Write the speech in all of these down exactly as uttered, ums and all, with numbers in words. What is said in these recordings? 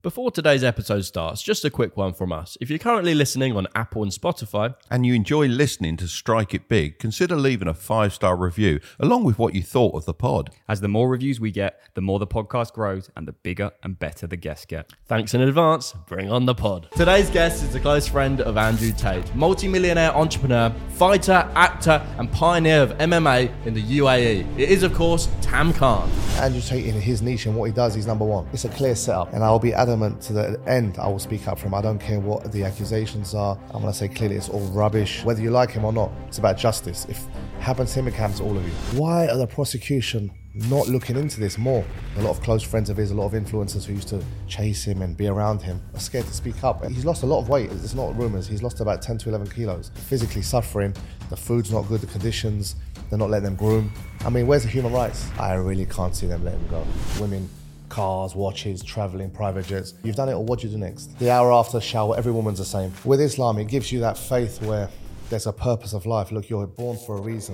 Before today's episode starts, just a quick one from us. If you're currently listening on Apple and Spotify, and you enjoy listening to Strike It Big, consider leaving a five-star review along with what you thought of the pod. As the more reviews we get, the more the podcast grows and the bigger and better the guests get. thanks in advance, bring on the pod. Today's guest is a close friend of Andrew Tate, multi-millionaire entrepreneur, fighter, actor and pioneer of M M A in the U A E. It is, of course, Tam Khan. Andrew Tate, in his niche and what he does, he's number one. It's a clear setup, and I'll be adamant to the end. I will speak up for him. I don't care what the accusations are. I'm going to say clearly it's all rubbish. Whether you like him or not, it's about justice. If it happens to him, it happens to all of you. Why are the prosecution not looking into this more? A lot of close friends of his, a lot of influencers who used to chase him and be around him are scared to speak up. He's lost a lot of weight. It's not rumours. He's lost about ten to eleven kilos. Physically suffering. The food's not good. The conditions, they're not letting them groom. I mean, where's the human rights? I really can't see them letting him go. Women, cars, watches, travelling, private jets. You've done it all, what do you do next? The hour after shower, every woman's the same. With Islam, it gives you that faith where there's a purpose of life. Look, you're born for a reason.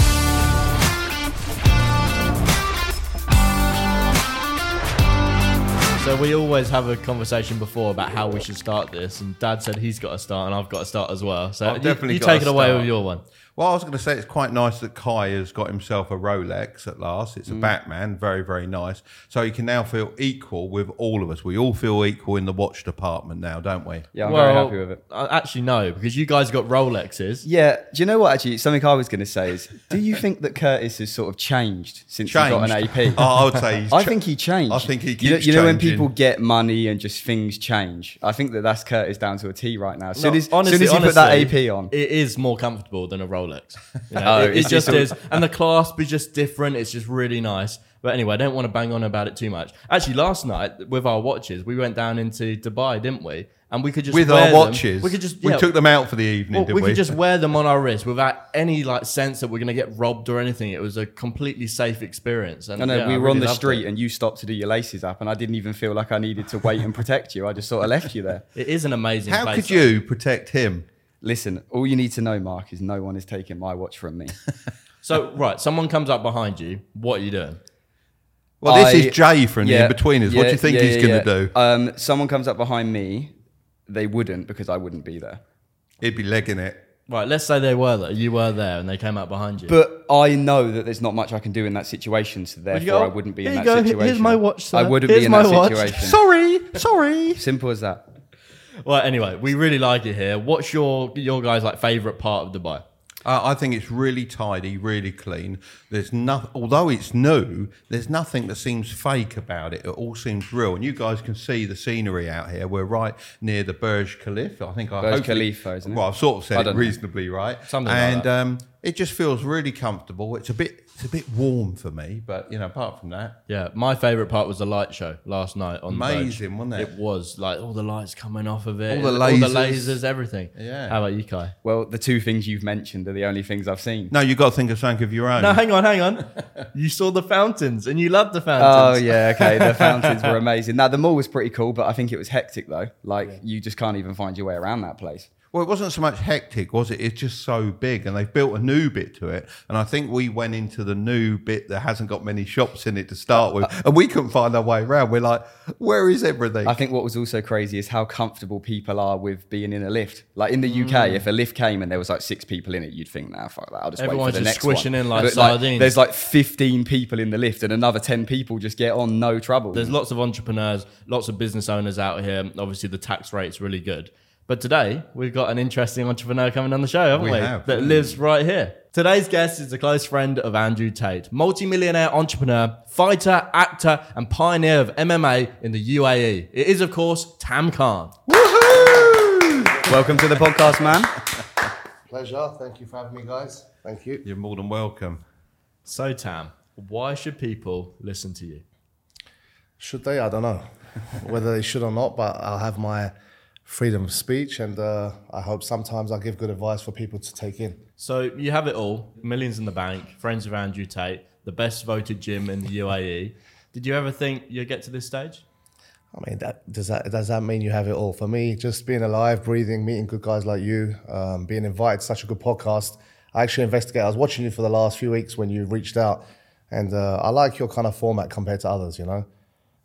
So we always have a conversation before about how we should start this, and Dad said he's got to start and I've got to start as well. So I've you, definitely you got take to it away start. with your one. Well, I was going to say it's quite nice that Kai has got himself a Rolex at last. It's a Mm. Batman, very, very nice. So he can now feel equal with all of us. We all feel equal in the watch department now, don't we? Yeah, I'm well, very happy with it. I- Actually, no, because you guys got Rolexes. Yeah, do you know what, actually, something I was going to say is, do you think that Curtis has sort of changed since he got an A P? Oh, I would say he's I cha- think he changed. I think he You know, keeps you know when changing. people get money and just things change? I think that that's Curtis down to a T right now. As soon No, as, honestly, soon as you honestly, put that A P on. it is more comfortable than a Rolex. You know, Oh, it, it it's just just- is, and the clasp is just different. It's just really nice. But anyway, I don't want to bang on about it too much. Actually, last night with our watches, we went down into Dubai, didn't we? And we could just with wear our them. watches. We could just we yeah, took them out for the evening, well, didn't we we? could just wear them on our wrist without any like sense that we're going to get robbed or anything. It was a completely safe experience. And I know, yeah, we I were really on the loved street it. and you stopped to do your laces up and I didn't even feel like I needed to wait and protect you. I just sort of left you there. It is an amazing How place. could you protect him? Listen, all you need to know, Mark, is no one is taking my watch from me. So, right, someone comes up behind you. What are you doing? Well, this I- is Jay from the In-Betweeners. what do you think yeah, he's yeah, going yeah. to do? Um, someone comes up behind me, they wouldn't because I wouldn't be there. He'd be legging it. Right, let's say they were there. You were there and they came up behind you. But I know that there's not much I can do in that situation, so you therefore go, I wouldn't be "Here in you that go, situation. here's my watch, sir. I wouldn't Here's be in my that watch." situation. Sorry, sorry. Simple as that. Well, anyway, we really like it here. What's your your guys' like favourite part of Dubai? Uh, I think it's really tidy, really clean. There's no, although it's new, there's nothing that seems fake about it. It all seems real, and you guys can see the scenery out here. We're right near the Burj Khalifa. I think I Burj hopefully- Khalifa, isn't it? Well, I've sort of I said it don't know. reasonably right. Something like and that. um, it just feels really comfortable. It's a bit, it's a bit warm for me, but you know, apart from that, Yeah, my favourite part was the light show last night on the Burj. amazing, wasn't it? It was like all the lights coming off of it, All the all the lasers. lasers, everything. Yeah. How about you, Kai? Well, the two things you've mentioned are the only things I've seen. No, you've got to think of something of your own. No, hang on, hang on. You saw the fountains and you loved the Oh fountains. yeah, okay. The fountains were amazing. Now the mall was pretty cool, but I think it was hectic though. Like you just can't even find your way around that place. Well, it wasn't so much hectic, was it? It's just so big, and they've built a new bit to it. And I think we went into the new bit that hasn't got many shops in it to start with, and we couldn't find our way around. We're like, where is everything? I think what was also crazy is how comfortable people are with being in a lift. Like in the U K, if a lift came and there was like six people in it, you'd think, nah, fuck that. I'll just Everyone's wait for the just next squishing one. in like But, sardines. there's like fifteen people in the lift and another ten people just get on, no trouble. There's lots of entrepreneurs, lots of business owners out here. Obviously, the tax rate's really good. But today, we've got an interesting entrepreneur coming on the show, haven't we? We have. That lives right here. Today's guest is a close friend of Andrew Tate, multi-millionaire entrepreneur, fighter, actor, and pioneer of M M A in the U A E. It is, of course, Tam Khan. Welcome to the podcast, man. Pleasure. Thank you for having me, guys. Thank you. You're more than welcome. So, Tam, why should people listen to you? Should they? I don't know whether they should or not, but I'll have my freedom of speech, and uh, I hope sometimes I give good advice for people to take in. So you have it all, millions in the bank, friends of Andrew Tate, the best voted gym in the U A E. Did you ever think you'd get to this stage? I mean, that, does that does that mean you have it all? For me, just being alive, breathing, meeting good guys like you, um, being invited to such a good podcast. I actually investigated. I was watching you for the last few weeks when you reached out, and uh, I like your kind of format compared to others, you know.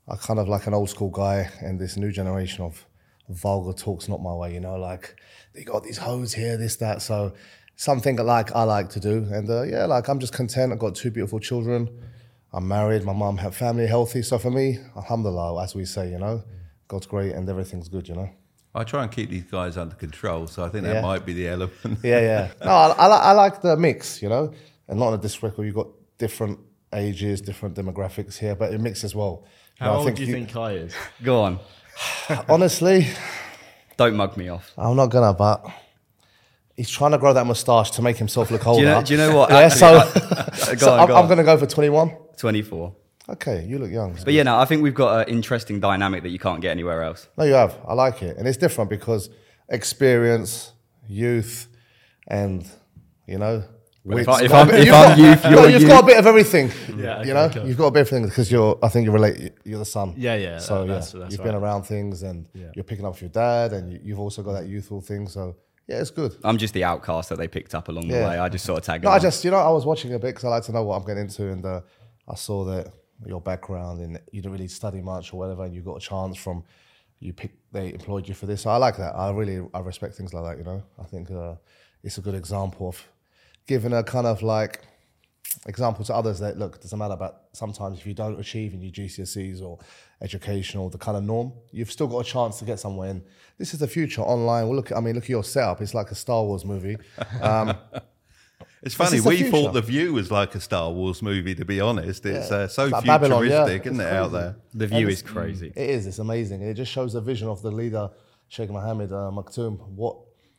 I kind of like an old school guy, and this new generation of vulgar talk's not my way, you know, like they got these hoes here, this, that. So something like I like to do. And uh, yeah, like I'm just content. I've got two beautiful children. I'm married. My mum had family healthy. So for me, alhamdulillah, as we say, you know, God's great and everything's good, you know. I try and keep these guys under control, so I think that Yeah. might be the element. Yeah, yeah. No, I, I, li- I like the mix, you know, and not in a disrespect where you've got different ages, different demographics here, but it mixes well. You How know, I old think do you, think Kai is? Go on. Honestly, Don't mug me off. I'm not gonna, but he's trying to grow that moustache to make himself look older. Do you know, do you know what? Yeah, Actually, so, I- go so on, I'm, go I'm on. gonna go for twenty-one. twenty-four. Okay, you look young. But yeah, no, I think we've got an interesting dynamic that you can't get anywhere else. No, you have. I like it, and it's different because experience, youth, and you know. If, wits. I, if Got a I'm, bit- if you've I'm got- youth, no, you're you've youth. got a bit of everything. Yeah, okay, you know, cool. you've got a bit of everything because you're. I think you relate. You're the son. Yeah, yeah, So that- yeah, that's- that's you've right. been around things, and Yeah. you're picking up with your dad, and you, you've also got that youthful thing. So yeah, it's good. I'm just the outcast that they picked up along the Yeah. way. I just sort of tag No, along. I just, you know, I was watching a bit because I like to know what I'm getting into, and uh, I saw that your background and you didn't really study much or whatever, and you got a chance from you picked, they employed you for this. So I like that. I really, I respect things like that. You know, I think uh, it's a good example of giving a kind of like example to others that look, it doesn't matter about sometimes if you don't achieve in your G C S Es or education or the kind of norm, you've still got a chance to get somewhere. And this is the future online. Well, look, I mean, look at your setup. It's like a Star Wars movie. Um, It's funny, is the we future. thought The View was like a Star Wars movie, to be honest. It's Yeah. uh, so It's like futuristic, Babylon, yeah. isn't It's it, out crazy. there? The view And is it's- crazy. It is. It's amazing. It just shows the vision of the leader, Sheikh Mohammed uh, Maktoum, what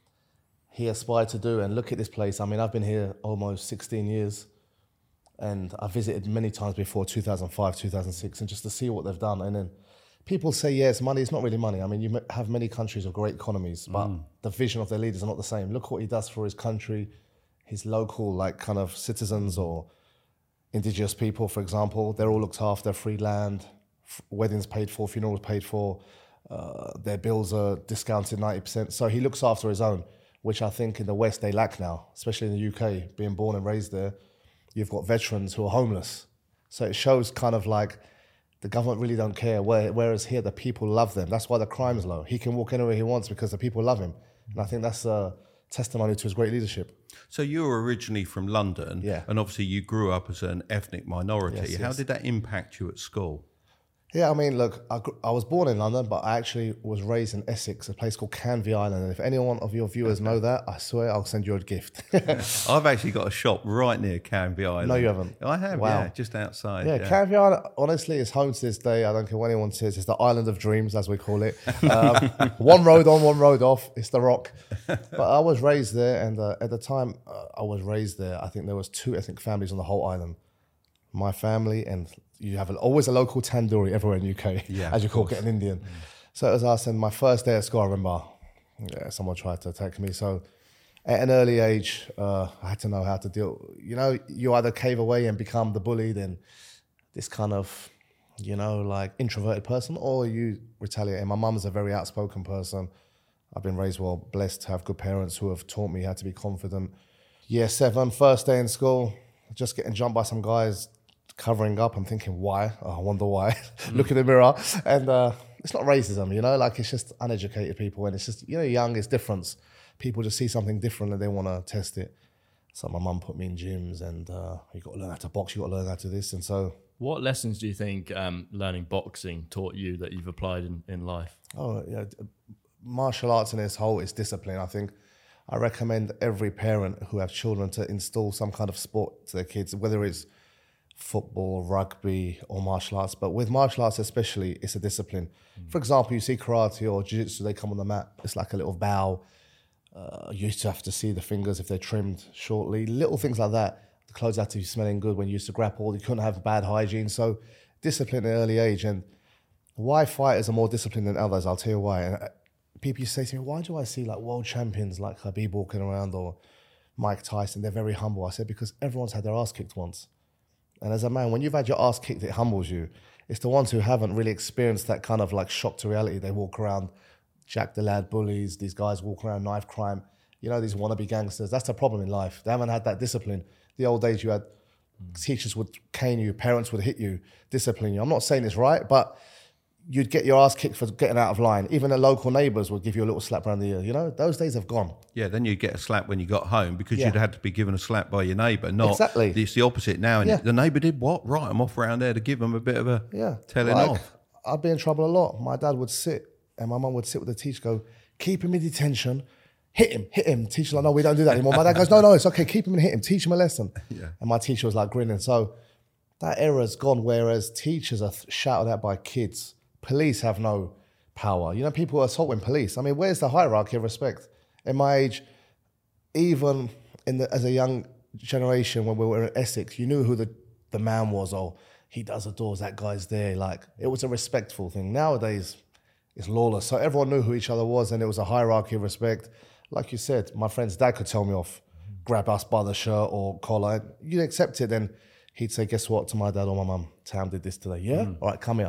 he aspired to do. And look at this place. I mean, I've been here almost sixteen years, and I visited many times before, two thousand five, two thousand six, and just to see what they've done. And then people say, yeah, it's money. It's not really money. I mean, you m- have many countries with great economies, but the vision of their leaders are not the same. Look what he does for his country, his local, like, kind of citizens or indigenous people, for example. They're all looked after, free land, f- weddings paid for, funerals paid for, uh, their bills are discounted ninety percent. So he looks after his own, which I think in the West they lack now, especially in the U K, being born and raised there. You've got veterans who are homeless. So it shows kind of like the government really don't care, where, whereas here the people love them. That's why the crime's low. He can walk anywhere he wants because the people love him. And I think that's a testimony to his great leadership. So you were originally from London, Yeah. and obviously you grew up as an ethnic minority. Yes, How yes. did that impact you at school? Yeah, I mean, look, I, gr- I was born in London, but I actually was raised in Essex, a place called Canvey Island. And if any one of your viewers know that, I swear I'll send you a gift. I've actually got a shop right near Canvey Island. No, you haven't. I have, Wow. yeah, just outside. Yeah, Canvey Island, honestly, is home to this day. I don't care what anyone says. It's the island of dreams, as we call it. Um, one road on, one road off. It's the rock. But I was raised there, and uh, at the time uh, I was raised there, I think there was two ethnic families on the whole island. My family, and you have a, always a local tandoori everywhere in the U K, Yeah, as you of call course. it, an Indian. So it was us, and my first day at school, I remember, yeah, someone tried to attack me. So at an early age, uh, I had to know how to deal. You know, you either cave away and become the bully, then this kind of, you know, like introverted person, or you retaliate. And my mum's a very outspoken person. I've been raised well, blessed to have good parents who have taught me how to be confident. Year seven, first day in school, just getting jumped by some guys covering up. I'm thinking, why? Oh, I wonder why. Look in the mirror. And uh, it's not racism, you know, like it's just uneducated people. And it's just, you know, young, it's difference. People just see something different and they want to test it. So my mum put me in gyms, and uh, you got to learn how to box, you got to learn how to this. And so, What lessons do you think um, learning boxing taught you that you've applied in, in life? oh, yeah, d- martial arts in its whole is discipline. I think I recommend every parent who have children to install some kind of sport to their kids, whether it's football, rugby, or martial arts. But with martial arts especially, it's a discipline. Mm. For example, you see karate or jiu-jitsu, they come on the mat, it's like a little bow. Uh, you used to have to see the fingers if they're trimmed shortly, little things like that. The clothes had to be smelling good when you used to grapple. You couldn't have bad hygiene. So discipline at an early age. And why fighters are more disciplined than others, I'll tell you why. And people used to say to me, why do I see like world champions like Khabib walking around or Mike Tyson? They're very humble. I said, because everyone's had their ass kicked once. And as a man, when you've had your ass kicked, it humbles you. It's the ones who haven't really experienced that kind of like shock to reality. They walk around, Jack the Lad bullies, these guys walk around, knife crime, you know, these wannabe gangsters. That's the problem in life. They haven't had that discipline. The old days, you had Teachers would cane you, parents would hit you, discipline you. I'm not saying it's right, but you'd get your ass kicked for getting out of line. Even the local neighbours would give you a little slap around the ear. You know, those days have gone. Yeah, then you'd get a slap when you got home because Yeah. you'd had to be given a slap by your neighbour. Not Exactly. It's the opposite now. And Yeah. the neighbour did what? Right, I'm off around there to give them a bit of a Yeah. telling Like, off. I'd be in trouble a lot. My dad would sit and my mum would sit with the teacher, go, keep him in detention, hit him, hit him. Teacher's like, no, we don't do that anymore. My dad goes, no, no, it's okay, keep him and hit him, teach him a lesson. Yeah. And my teacher was like grinning. So that era's gone, whereas teachers are th- shouted at by kids. Police have no power. You know, people are assaulting police. I mean, where's the hierarchy of respect? In my age, even in the, as a young generation, when we were in Essex, you knew who the, the man was. Oh, he does the doors, that guy's there. Like, it was a respectful thing. Nowadays, it's lawless. So everyone knew who each other was, and it was a hierarchy of respect. Like you said, my friend's dad could tell me off, grab us by the shirt or collar. You'd accept it, then he'd say, guess what, to my dad or my mum, Tam did this today. Yeah? All right, come here.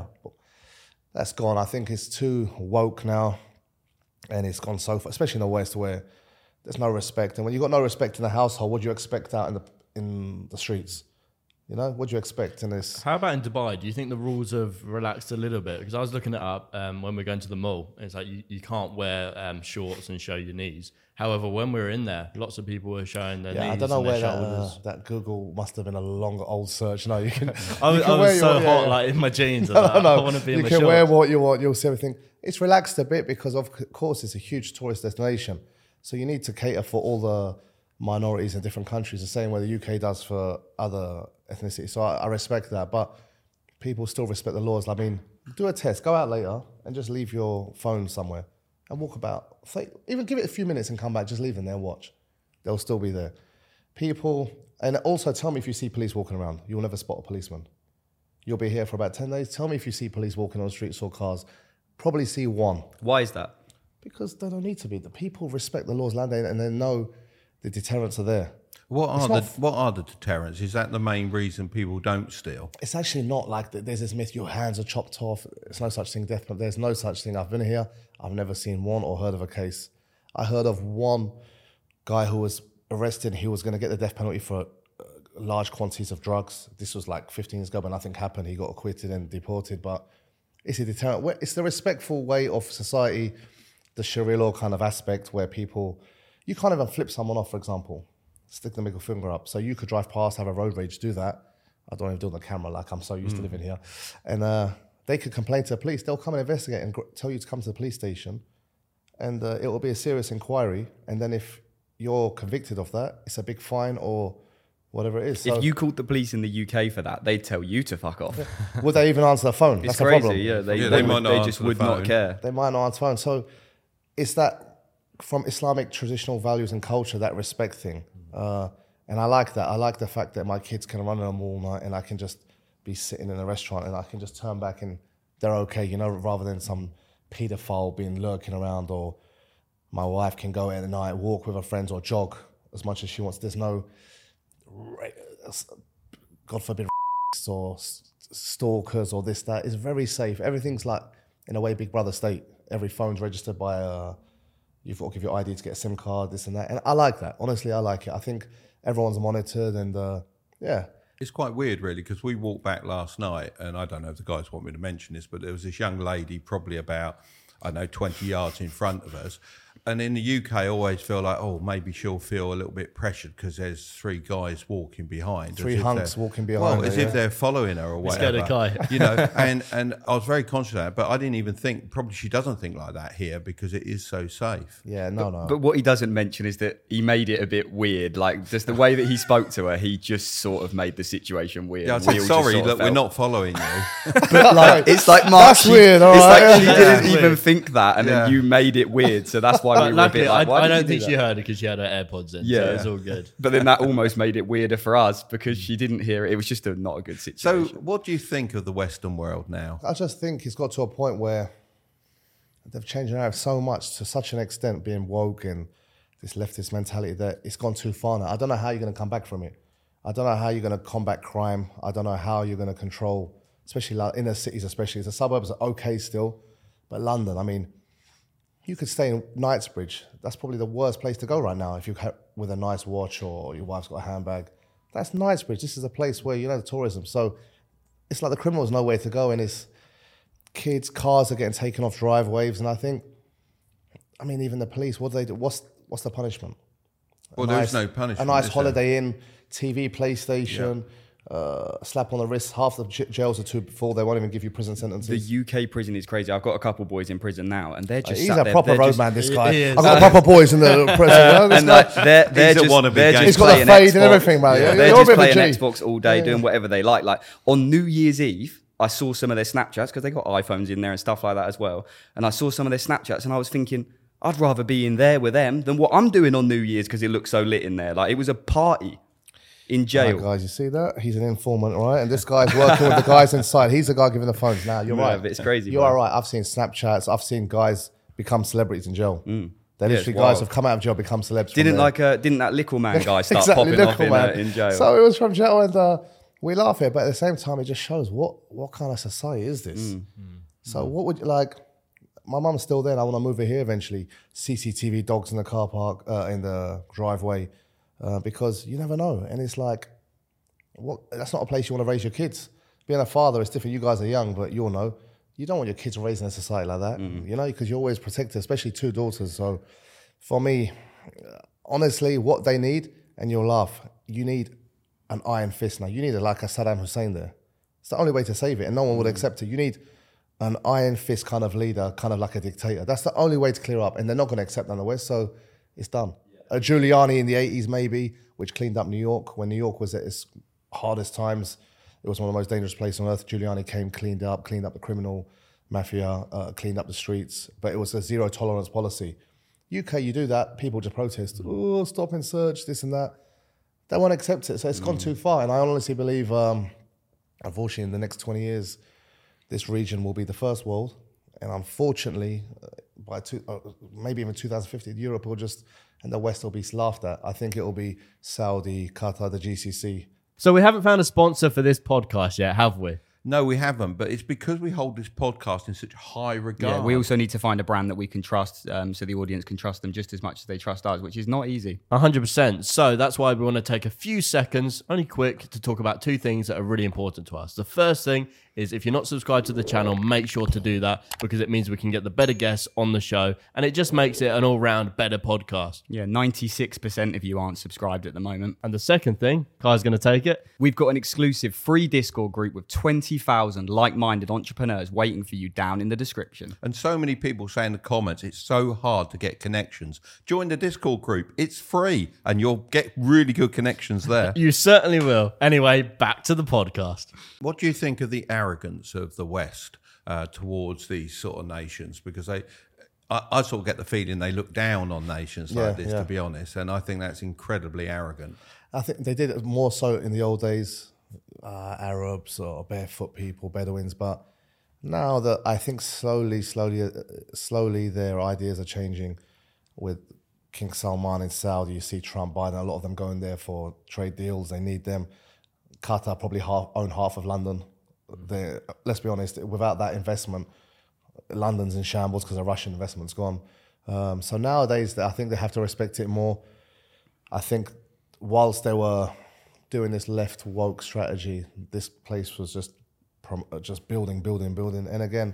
That's gone. I think it's too woke now, and it's gone so far, especially in the West where there's no respect. And when you've got no respect in the household, what do you expect out in the in the streets? You know, what do you expect in this? How about in Dubai? Do you think the rules have relaxed a little bit? Because I was looking it up um, when we're going to the mall. And it's like you, you can't wear um, shorts and show your knees. However, when we were in there, lots of people were showing their Yeah, knees I don't know and their where that, uh, shoulders. that Google must have been a long old search. No, you can. I was, you can I wear was so your- yeah, hot, yeah. like in my jeans. I, No, was like, no, I no. want to be in You my can shorts. wear what you want. You'll see everything. It's relaxed a bit because, of course, it's a huge tourist destination. So you need to cater for all the minorities in different countries, the same way the U K does for other ethnicities. So I, I respect that, but people still respect the laws. I mean, do a test. Go out later and just leave your phone somewhere and walk about. Say, even give it a few minutes and come back. Just leave them there and watch. They'll still be there. People, and also tell me if you see police walking around. You'll never spot a policeman. You'll be here for about ten days. Tell me if you see police walking on the streets or cars. Probably see one. Why is that? Because they don't need to be. The people respect the laws, land, and they know the deterrents are there. What are It's the not- What are the deterrents? Is that the main reason people don't steal? It's actually not like that. There's this myth, your hands are chopped off. It's no such thing, death, but there's no such thing. I've been here. I've never seen one or heard of a case. I heard of one guy who was arrested. He was going to get the death penalty for uh, large quantities of drugs. This was like fifteen years ago, but nothing happened. He got acquitted and deported. But it's a deterrent. It's the respectful way of society, the Sharia law kind of aspect where people, you can't even flip someone off, for example. Stick the middle finger up. So you could drive past, have a road rage, do that. I don't even do it on the camera, like I'm so used Mm. to living here. And uh, they could complain to the police. They'll come and investigate and gr- tell you to come to the police station. And uh, it will be a serious inquiry. And then if you're convicted of that, it's a big fine or whatever it is. So If you called the police in the U K for that, they'd tell you to fuck off. would they even answer the phone? It's That's the crazy. problem. Yeah, they, Yeah, they, they would- might not they answer just the would phone. not care. They might not answer the phone. So it's that from Islamic traditional values and culture, that respect thing. Uh, and I like that. I like the fact that my kids can run in a mall night and I can just be sitting in a restaurant and I can just turn back and they're okay, you know, rather than some paedophile being lurking around, or my wife can go out at night, walk with her friends or jog as much as she wants. There's no, God forbid, or s- stalkers or this, that. It's very safe. Everything's like, in a way, Big Brother state. Every phone's registered by, uh, you've got to give your I D to get a SIM card, this and that. And I like that. Honestly, I like it. I think everyone's monitored and, uh, yeah. It's quite weird, really, because we walked back last night, and I don't know if the guys want me to mention this, but there was this young lady, probably about, I don't know, twenty yards in front of us. And in the U K, I always feel like, oh, maybe she'll feel a little bit pressured because there's three guys walking behind. Three as if hunks they're- walking behind Well, her, as yeah. if they're following her or Let's go whatever. to Kai. You know, and, and I was very conscious of that, but I didn't even think, probably she doesn't think like that here because it is so safe. Yeah, no, no. But what he doesn't mention is that he made it a bit weird. Like, just the way that he spoke to her, he just sort of made the situation weird. Yeah, I We said, all just sorry, sort of look, we're felt- not following you. But like, it's like Mark. That's she- weird, all It's right, like she yeah. didn't Yeah. even Weird. think that, and Yeah. then you made it weird. So that's why But we were a luckily, bit like, I, why I did don't you do think that? she heard it because she had her AirPods in. Yeah. So it's all good. But then that almost made it weirder for us because she didn't hear it. It was just a, not a good So, situation. what do you think of the Western world now? I just think it's got to a point where they've changed the narrative so much to such an extent, being woke and this leftist mentality, that it's gone too far now. I don't know how you're going to come back from it. I don't know how you're going to combat crime. I don't know how you're going to control, especially like inner cities, especially. The suburbs are okay still, but London, I mean, you could stay in Knightsbridge. That's probably the worst place to go right now if you're with a nice watch or your wife's got a handbag. That's Knightsbridge. This is a place where, you know, the tourism. So it's like the criminals know where to go, and it's kids, cars are getting taken off driveways. And I think, I mean, even the police, what do they do? What's, what's the punishment? Well, A there's nice- no punishment. A nice is there? holiday in, T V, PlayStation, uh, slap on the wrist. Half the j- jails are too full. They won't even give you prison sentences. The U K prison is crazy. I've got a couple boys in prison now, and they're just He's sat a there, proper they're road just- man, this guy. he is. I've got proper boys in the prison. You know, this and guy. like they're, they're He's a just, wannabe they're just gangster. He's got the playing fade and Xbox. everything, man. Yeah, You're they're a just bit of a playing G. Xbox all day, Yeah. doing whatever they like. Like on New Year's Eve, I saw some of their Snapchats because they got iPhones in there and stuff like that as well. And I saw some of their Snapchats, and I was thinking, I'd rather be in there with them than what I'm doing on New Year's because it looks so lit in there. Like it was a party in jail. Right, guys, you see that? He's an informant, right? And this guy's working with the guys inside. He's the guy giving the phones. Now, you're Yeah, right. but it's crazy, You bro. are right. I've seen Snapchats. I've seen guys become celebrities in jail. They Yeah, literally it's guys wild. have come out of jail, become celebs. from Didn't there. like uh, didn't that Lickle Man guy start Exactly, popping off Lickle in, Man. uh, in jail? So it was from jail, and uh, we laugh here, but at the same time, it just shows what what kind of society is this. Mm. So what would you like? My mum's still there. And I want to move her here eventually. C C T V dogs in the car park, uh, in the driveway, uh, because you never know. And it's like, what? That's not a place you want to raise your kids. Being a father is different. You guys are young, but you'll know. You don't want your kids raised in a society like that, Mm-hmm. you know, because you're always protected, especially two daughters. So for me, honestly, what they need, and you'll laugh, you need an iron fist now. You need a, like a Saddam Hussein there. It's the only way to save it, and no one would accept it. You need an iron fist kind of leader, kind of like a dictator. That's the only way to clear up, and they're not going to accept that in the West, so it's done. A Giuliani in the eighties maybe, which cleaned up New York. When New York was at its hardest times, it was one of the most dangerous places on earth. Giuliani came, cleaned up, cleaned up the criminal mafia, uh, cleaned up the streets, but it was a zero tolerance policy. U K, you do that, people just protest. Oh, stop and search, this and that. They won't accept it, so it's gone too far. And I honestly believe, um, unfortunately, in the next twenty years, this region will be the first world. And unfortunately, uh, by two, uh, maybe even two thousand fifty, Europe will just, and the West will be laughed at. I think it will be Saudi, Qatar, the G C C. So we haven't found a sponsor for this podcast yet, have we? No, we haven't, but it's because we hold this podcast in such high regard. Yeah, we also need to find a brand that we can trust, um, so the audience can trust them just as much as they trust us, which is not easy. one hundred percent. So that's why we want to take a few seconds, only quick, to talk about two things that are really important to us. The first thing is if you're not subscribed to the channel, make sure to do that because it means we can get the better guests on the show and it just makes it an all-round better podcast. Yeah, ninety-six percent of you aren't subscribed at the moment. And the second thing, Kai's going to take it. We've got an exclusive free Discord group with twenty thousand like-minded entrepreneurs waiting for you down in the description. And so many people say in the comments, it's so hard to get connections. Join the Discord group. It's free and you'll get really good connections there. You certainly will. Anyway, back to the podcast. What do you think of the arrogance of the West uh, towards these sort of nations? Because they, I, I sort of get the feeling they look down on nations like Yeah, this, yeah. to be honest. And I think that's incredibly arrogant. I think they did it more so in the old days, uh, Arabs or barefoot people, Bedouins. But now that I think slowly, slowly, uh, slowly, their ideas are changing. With King Salman in Saudi, you see Trump, Biden, a lot of them going there for trade deals. They need them. Qatar probably half, own half of London. They, let's be honest, without that investment, London's in shambles because the Russian investment's gone. Um, so nowadays, I think they have to respect it more. I think whilst they were doing this left woke strategy, this place was just prom- just building, building, building. And again,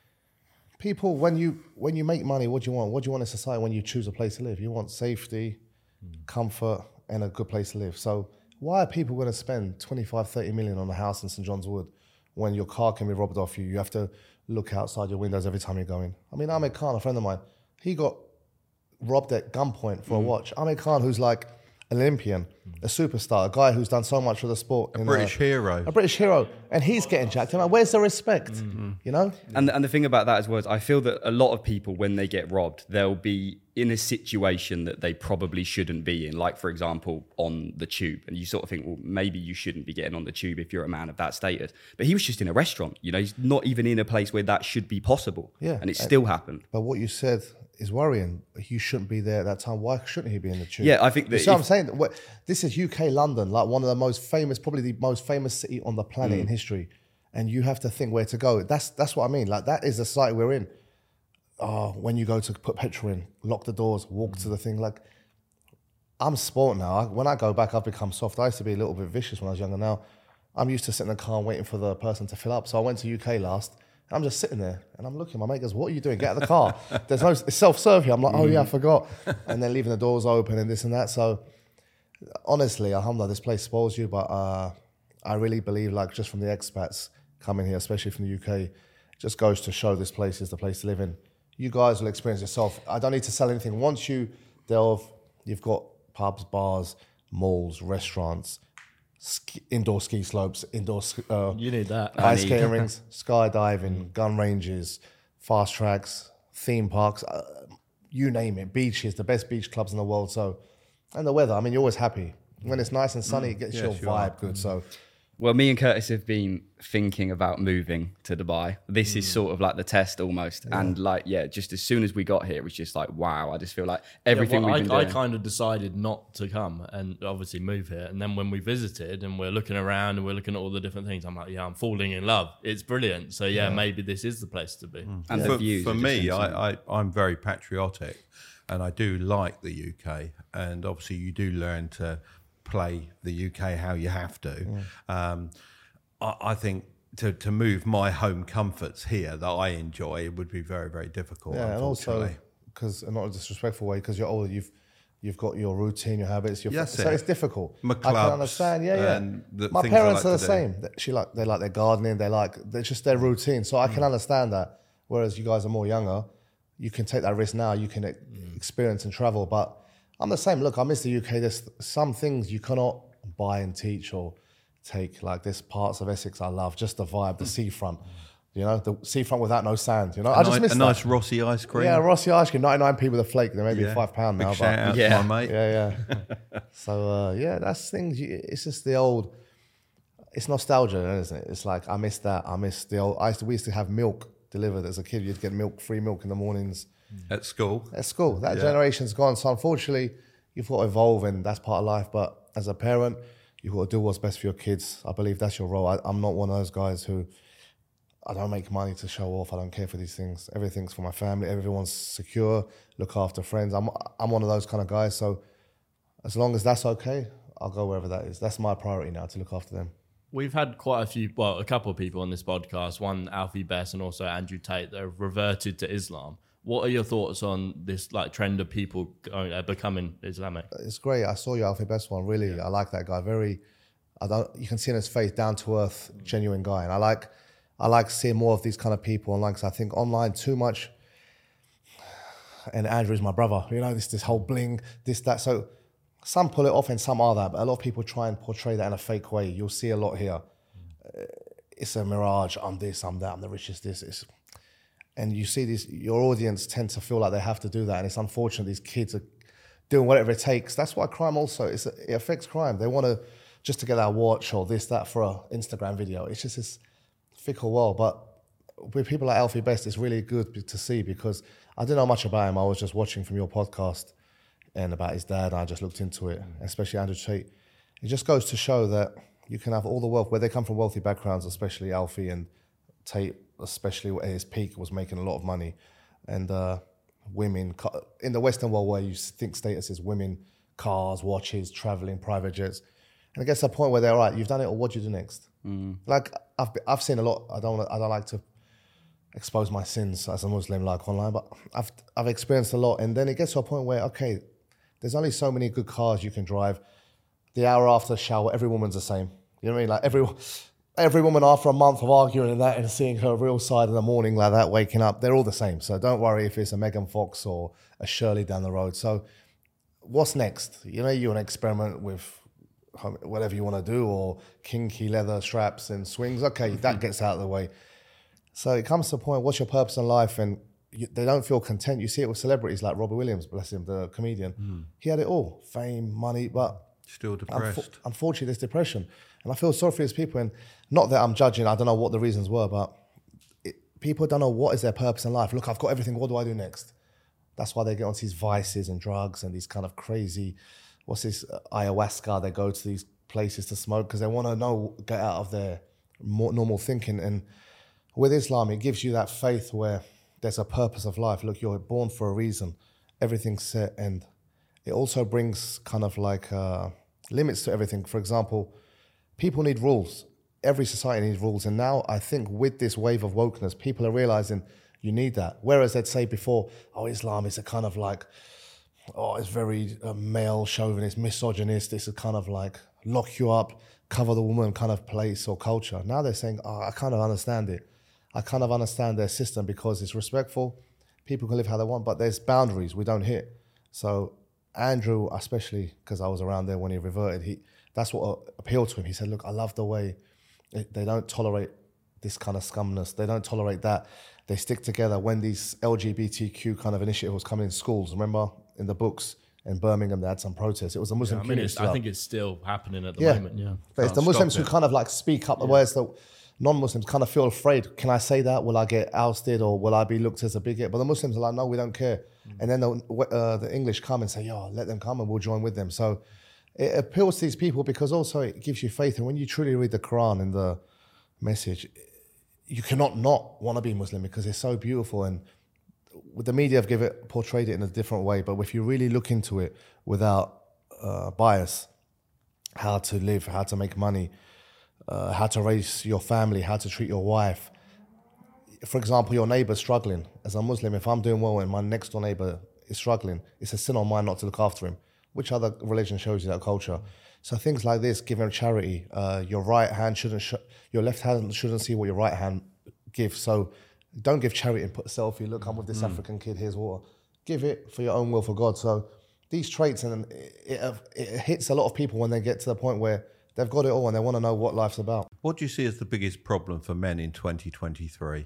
people, when you when you make money, what do you want? What do you want in society when you choose a place to live? You want safety, comfort, and a good place to live. So why are people going to spend twenty-five, thirty million on a house in St John's Wood when your car can be robbed off you? You have to look outside your windows every time you're going. I mean, Ahmed Khan, a friend of mine, he got robbed at gunpoint for a watch. Ahmed Khan, who's like an Olympian, a superstar, a guy who's done so much for the sport. A in, British uh, hero. A British hero. And he's getting jacked. I'm like, where's the respect? You know? And, and the thing about that as well is I feel that a lot of people, when they get robbed, they'll be in a situation that they probably shouldn't be in. Like, for example, on the tube. And you sort of think, well, maybe you shouldn't be getting on the tube if you're a man of that status. But he was just in a restaurant. You know, he's not even in a place where that should be possible. Yeah. And it still happened. But what you said is worrying. You shouldn't be there at that time. Why shouldn't he be in the tube? Yeah, I think that You see what I'm if- saying? What- This is U K London, like one of the most famous, probably the most famous city on the planet Mm. in history. And you have to think where to go. That's that's what I mean. Like that is the society we're in. Oh, when you go to put petrol in, lock the doors, walk to the thing. Like I'm spoilt now. I, when I go back, I've become soft. I used to be a little bit vicious when I was younger. Now, I'm used to sitting in the car and waiting for the person to fill up. So I went to U K last, and I'm just sitting there, and I'm looking. My mate goes, "What are you doing? Get out of the car." There's no it's self-serve here. I'm like, "Oh yeah, I forgot," and then leaving the doors open and this and that. So honestly, alhamdulillah, this place spoils you. But uh, I really believe, like, just from the expats coming here, especially from the U K, it just goes to show this place is the place to live in. You guys will experience yourself. I don't need to sell anything. Once you delve, you've got pubs, bars, malls, restaurants, ski, indoor ski slopes, indoor uh, You need that. ice skating rinks, skydiving, gun ranges, fast tracks, theme parks, uh, you name it, beaches, the best beach clubs in the world. So, and the weather, I mean, you're always happy. When it's nice and sunny, it gets yes, your you vibe are. good. So, Well, me and Curtis have been thinking about moving to Dubai. This is sort of like the test almost. And like, yeah, just as soon as we got here, it was just like, wow, I just feel like everything Yeah, well, we've been I, I doing. kind of decided not to come and obviously move here. And then when we visited and we're looking around and we're looking at all the different things, I'm like, yeah, I'm falling in love. It's brilliant. So yeah, maybe this is the place to be. and the for, views for are just me, insane. I, I, I'm very patriotic, and I do like the U K. And obviously, you do learn to play the U K how you have to. Um, I, I think to, to move my home comforts here that I enjoy would be very, very difficult. yeah, and also, unfortunately. because not in a disrespectful way, because you're older, you've you've got your routine, your habits, your Yes, so it. it's difficult. My I can clubs understand, yeah, yeah. and the My things I parents like are to the do. same. She like they like their gardening, they like they're just their routine. So I Mm. can understand that. Whereas you guys are more younger, you can take that risk now. You can e- Mm. experience and travel. But I'm the same. Look, I miss the U K. There's some things you cannot buy and teach or take. Like there's parts of Essex I love, just the vibe, the seafront. You know, the seafront without no sand. You know, I A just ni- miss a that. nice Rossi ice cream. Yeah, Rossi ice cream, ninety-nine p with a flake. They may be Yeah. five pound Big now, shout but out Yeah. to my mate. yeah, yeah. so uh, yeah, that's things. You, it's just the old. It's nostalgia, isn't it? It's like I miss that. I miss the old. I used to. We used to have milk delivered as a kid. You'd get milk, free milk in the mornings At school. at school. That Yeah. generation's gone. So unfortunately, you've got to evolve, and that's part of life. But as a parent, you've got to do what's best for your kids. I believe that's your role. I, I'm not one of those guys who. I don't make money to show off. I don't care for these things. Everything's for my family. Everyone's secure. Look after friends. I'm I'm one of those kind of guys. So as long as that's okay, I'll go wherever that is. That's my priority now, to look after them. We've had quite a few, well, a couple of people on this podcast, one Alfie Best and also Andrew Tate, that have reverted to Islam. What are your thoughts on this like trend of people going, uh, becoming Islamic? It's great. I saw your Alfie Best one. Really, I like that guy. Very, I don't. You can see in his face, down to earth, genuine guy. And I like, I like seeing more of these kind of people online, because I think online too much. And Andrew is my brother. You know, this this whole bling, this that. So some pull it off and some are that, but a lot of people try and portray that in a fake way. You'll see a lot here. Uh, it's a mirage. I'm this. I'm that. I'm the richest. This. It's, and you see these. Your audience tend to feel like they have to do that, and it's unfortunate. These kids are doing whatever it takes. That's why crime also it's, it affects crime. They want to just to get that watch or this that for an Instagram video. It's just this fickle world. But with people like Alfie Best, it's really good to see, because I didn't know much about him. I was just watching from your podcast and about his dad. I just looked into it, especially Andrew Tate. It just goes to show that you can have all the wealth, where they come from wealthy backgrounds, especially Alfie and Tate, especially at his peak, was making a lot of money. And uh, women, in the Western world where you think status is women, cars, watches, traveling, private jets. And it gets to a point where they're, all right, you've done it, or what do you do next? Mm. Like, I've I've seen a lot. I don't I don't like to expose my sins as a Muslim, like online, but I've I've experienced a lot. And then it gets to a point where, okay, there's only so many good cars you can drive. The hour after the shower, every woman's the same. You know what I mean? Like every every woman after a month of arguing and that and seeing her real side in the morning like that, waking up, they're all the same. So don't worry if it's a Megan Fox or a Shirley down the road. So what's next? You know, you want to experiment with whatever you want to do, or kinky leather straps and swings. Okay, that gets out of the way. So it comes to a point, what's your purpose in life? And you, they don't feel content. You see it with celebrities like Robbie Williams, bless him, the comedian. Mm. He had it all, fame, money, but still depressed. Unfo- unfortunately, there's depression. And I feel sorry for these people. And not that I'm judging, I don't know what the reasons were, but it, people don't know what is their purpose in life. Look, I've got everything, what do I do next? That's why they get onto these vices and drugs and these kind of crazy, what's this, uh, ayahuasca, they go to these places to smoke because they want to know, get out of their more normal thinking. And with Islam, it gives you that faith where there's a purpose of life. Look, you're born for a reason. Everything's set, and it also brings kind of like uh, limits to everything. For example, people need rules. Every society needs rules. And now I think with this wave of wokeness, people are realizing you need that. Whereas they'd say before, oh, Islam is a kind of like, oh, it's very uh, male chauvinist, misogynist. It's a kind of like lock you up, cover the woman kind of place or culture. Now they're saying, oh, I kind of understand it. I kind of understand their system because it's respectful. People can live how they want, but there's boundaries we don't hit. So Andrew, especially because I was around there when he reverted, he that's what appealed to him. He said, look, I love the way it, they don't tolerate this kind of scumness. They don't tolerate that. They stick together. When these L G B T Q kind of initiative was coming in schools, remember in the books in Birmingham, they had some protests. It was a Muslim Yeah, I mean, community. it's, I think it's still happening at the Yeah. moment. Yeah, But it's the Can't Muslims stop who it. kind of like speak up, whereas the non-Muslims kind of feel afraid. Can I say that? Will I get ousted or will I be looked as a bigot? But the Muslims are like, no, we don't care. Mm. And then the, uh, the English come and say, yo, let them come and we'll join with them. So it appeals to these people because also it gives you faith. And when you truly read the Quran and the message, you cannot not want to be Muslim because it's so beautiful. And with the media have give it, portrayed it in a different way. But if you really look into it without uh, bias, how to live, how to make money, uh, how to raise your family, how to treat your wife. For example, your neighbour's struggling. As a Muslim, if I'm doing well and my next door neighbour is struggling, it's a sin on mine not to look after him. Which other religion shows you that culture? So things like this, giving charity, uh, your right hand shouldn't, sh- your left hand shouldn't see what your right hand gives. So don't give charity and put a selfie. Look, I'm with this African kid. Here's water. Give it for your own will for God. So these traits, and it, it, it hits a lot of people when they get to the point where they've got it all and they want to know what life's about. What do you see as the biggest problem for men in twenty twenty-three?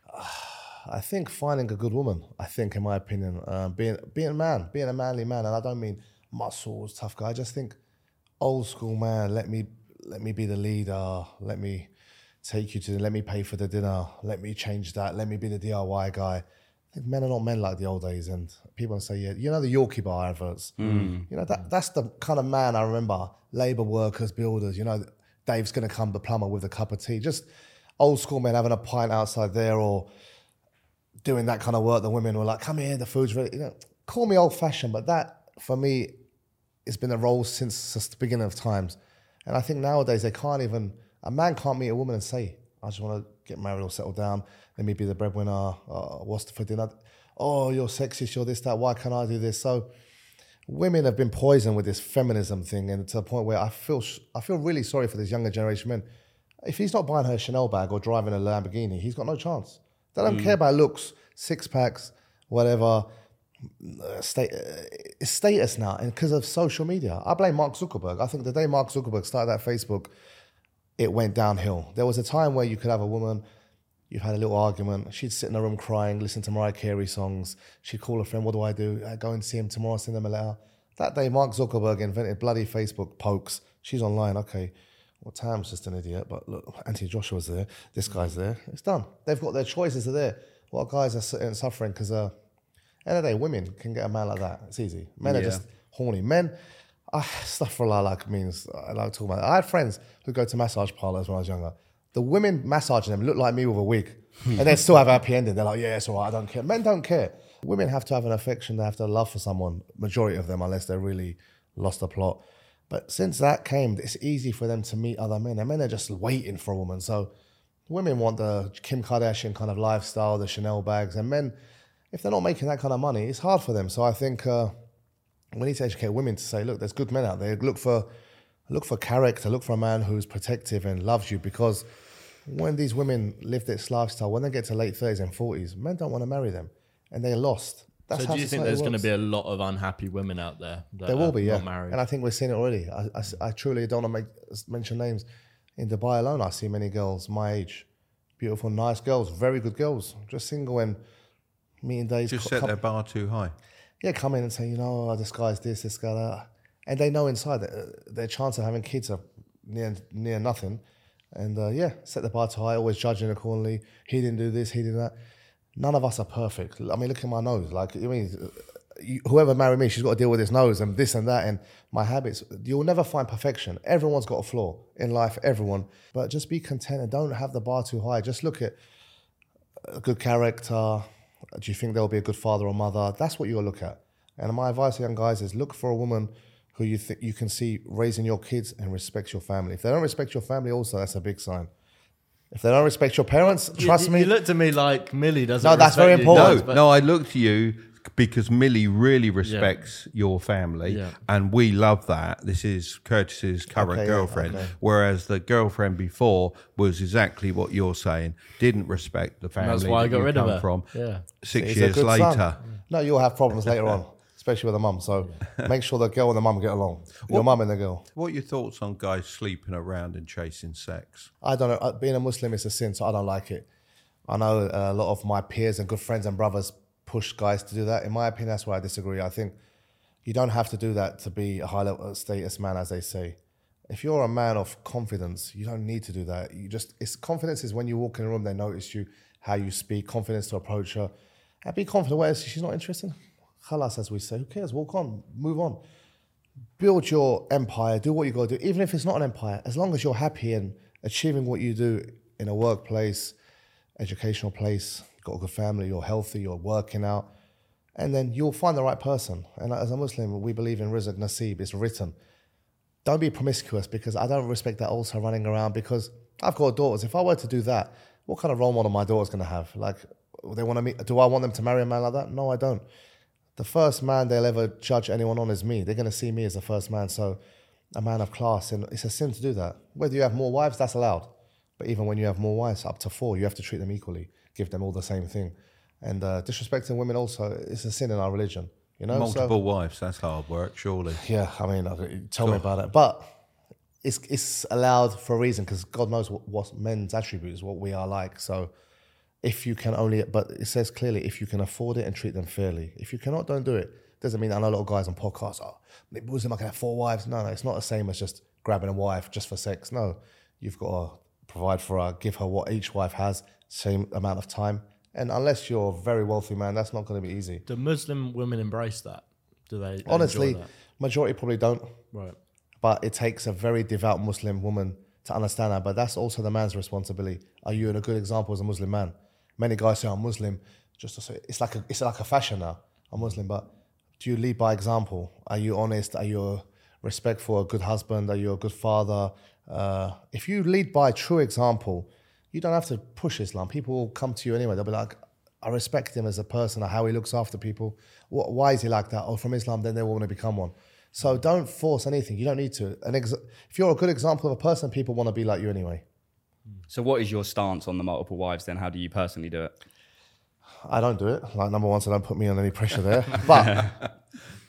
I think finding a good woman, I think, in my opinion, uh, being being a man, being a manly man, and I don't mean muscles, tough guy. I just think old school man. Let me let me be the leader. Let me take you to. Let me pay for the dinner. Let me change that. Let me be the D I Y guy. I think men are not men like the old days, and people say, yeah, you know the Yorkie bar adverts. You know that that's the kind of man I remember. Labour workers, builders. You know, Dave's gonna come, the plumber with a cup of tea. Just old school men having a pint outside there, or doing that kind of work. The women were like, come here, the food's ready. You know, call me old fashioned, but that for me, it's been a role since, since the beginning of times. And I think nowadays they can't even, a man can't meet a woman and say, I just want to get married or settle down. Let me be the breadwinner. Uh, what's for dinner? Oh, you're sexist, you're this, that. Why can't I do this? So women have been poisoned with this feminism thing, and to the point where I feel I feel really sorry for this younger generation men. If he's not buying her a Chanel bag or driving a Lamborghini, he's got no chance. They don't care about looks, six packs, whatever. Uh, state, uh, it's status now, and because of social media. I blame Mark Zuckerberg. I think the day Mark Zuckerberg started that Facebook, it went downhill. There was a time where you could have a woman, you've had a little argument, she'd sit in a room crying, listen to Mariah Carey songs, she'd call a friend, what do I do? I go and see him tomorrow, send him a letter. That day, Mark Zuckerberg invented bloody Facebook pokes. She's online, okay. Well, Tam's just an idiot, but look, Anthony Joshua's there, this guy's there, it's done. They've got their choices are there. Well, guys are sitting and suffering because, uh, end of the day, women can get a man like that. It's easy. Men are Yeah. just horny. Men, uh, stuff for Allah like means, I like talking about it. I had friends who go to massage parlors when I was younger. The women massaging them look like me with a wig. And they still have a happy ending. They're like, yeah, it's all right, I don't care. Men don't care. Women have to have an affection, they have to have love for someone, majority of them, unless they're really lost the plot. But since that came, it's easy for them to meet other men. And men are just waiting for a woman. So women want the Kim Kardashian kind of lifestyle, the Chanel bags. And men, if they're not making that kind of money, it's hard for them. So I think uh, we need to educate women to say, look, there's good men out there. Look for look for character. Look for a man who's protective and loves you. Because when these women live this lifestyle, when they get to late thirties and forties, men don't want to marry them. And they're lost. That's So how do you think society there's going to works. be a lot of unhappy women out there that There will are be, yeah. not married? And I think we're seeing it already. I, I, I truly don't want to make, mention names. In Dubai alone, I see many girls my age. Beautiful, nice girls, very good girls. Just single and meeting days. Just co- set come- their bar too high. yeah, come in and say, you know, oh, this guy's this, this guy that. And they know inside that uh, their chance of having kids are near near nothing. And uh, yeah, set the bar too high, always judging accordingly. He didn't do this, he did that. None of us are perfect. I mean, look at my nose. Like, I mean, you, whoever married me, she's got to deal with his nose and this and that and my habits. You'll never find perfection. Everyone's got a flaw in life, everyone. But just be content and don't have the bar too high. Just look at a good character. Do you think there'll be a good father or mother? That's what you'll look at. And my advice to young guys is look for a woman who you think you can see raising your kids and respects your family. If they don't respect your family also, that's a big sign. If they don't respect your parents, trust you, me. You look to me like Millie doesn't No, that's respect very you. important. No, no, I look to you because Millie really respects your family, Yeah. and we love that. This is Curtis's current Okay, yeah, girlfriend, okay. whereas the girlfriend before was exactly what you're saying. Didn't respect the family That's why I that got you rid come of her. from. Yeah. Six He's a years good later. son. No, you'll have problems later on, especially with the mum. So make sure the girl and the mum get along. Your mum and the girl. What are your thoughts on guys sleeping around and chasing sex? I don't know. uh, Being a Muslim is a sin, so I don't like it. I know uh, a lot of my peers and good friends and brothers push guys to do that. In my opinion, that's where I disagree. I think you don't have to do that to be a high level status man, as they say. If you're a man of confidence, you don't need to do that. You just, it's confidence is when you walk in a room, they notice you, how you speak, confidence to approach her. And be confident. Where she's not interested, khalas, as we say, who cares? Walk on, move on. Build your empire, do what you got to do, even if it's not an empire, as long as you're happy and achieving what you do in a workplace, educational place, you've got a good family, you're healthy, you're working out, and then you'll find the right person. And as a Muslim, we believe in rizq nasib, it's written. Don't be promiscuous, because I don't respect that also running around, because I've got daughters. If I were to do that, what kind of role model my daughter's going to have? Like, they want to meet, do I want them to marry a man like that? No, I don't. The first man they'll ever judge anyone on is me. They're going to see me as the first man. So a man of class, and it's a sin to do that. Whether you have more wives, that's allowed. But even when you have more wives, up to four, you have to treat them equally, give them all the same thing. And uh, disrespecting women also, it's a sin in our religion. You know, Multiple so, wives, that's hard work, surely. yeah, I mean, uh, tell me about it. But it's it's allowed for a reason, because God knows what, what men's attributes, what we are like. So if you can only, but it says clearly, if you can afford it and treat them fairly. If you cannot, don't do it. Doesn't mean, I know a lot of guys on podcasts, oh, Muslim, I can have four wives. No, no, it's not the same as just grabbing a wife just for sex. No, you've got to provide for her, give her what each wife has, same amount of time. And unless you're a very wealthy man, that's not going to be easy. Do Muslim women embrace that? Do they? Honestly, enjoy that? majority probably don't. Right. But it takes a very devout Muslim woman to understand that. But that's also the man's responsibility. Are you a good example as a Muslim man? Many guys say, I'm Muslim, just to say, it's like a, it's like a fashion now. I'm Muslim, but do you lead by example? Are you honest? Are you respectful, a good husband? Are you a good father? Uh, if you lead by true example, you don't have to push Islam. People will come to you anyway. They'll be like, I respect him as a person, or how he looks after people. What, why is he like that? Or from Islam, then they want to become one. So don't force anything. You don't need to. An ex- if you're a good example of a person, people want to be like you anyway. So what is your stance on the multiple wives then? How do you personally do it? I don't do it. Like, number one, so don't put me on any pressure there. But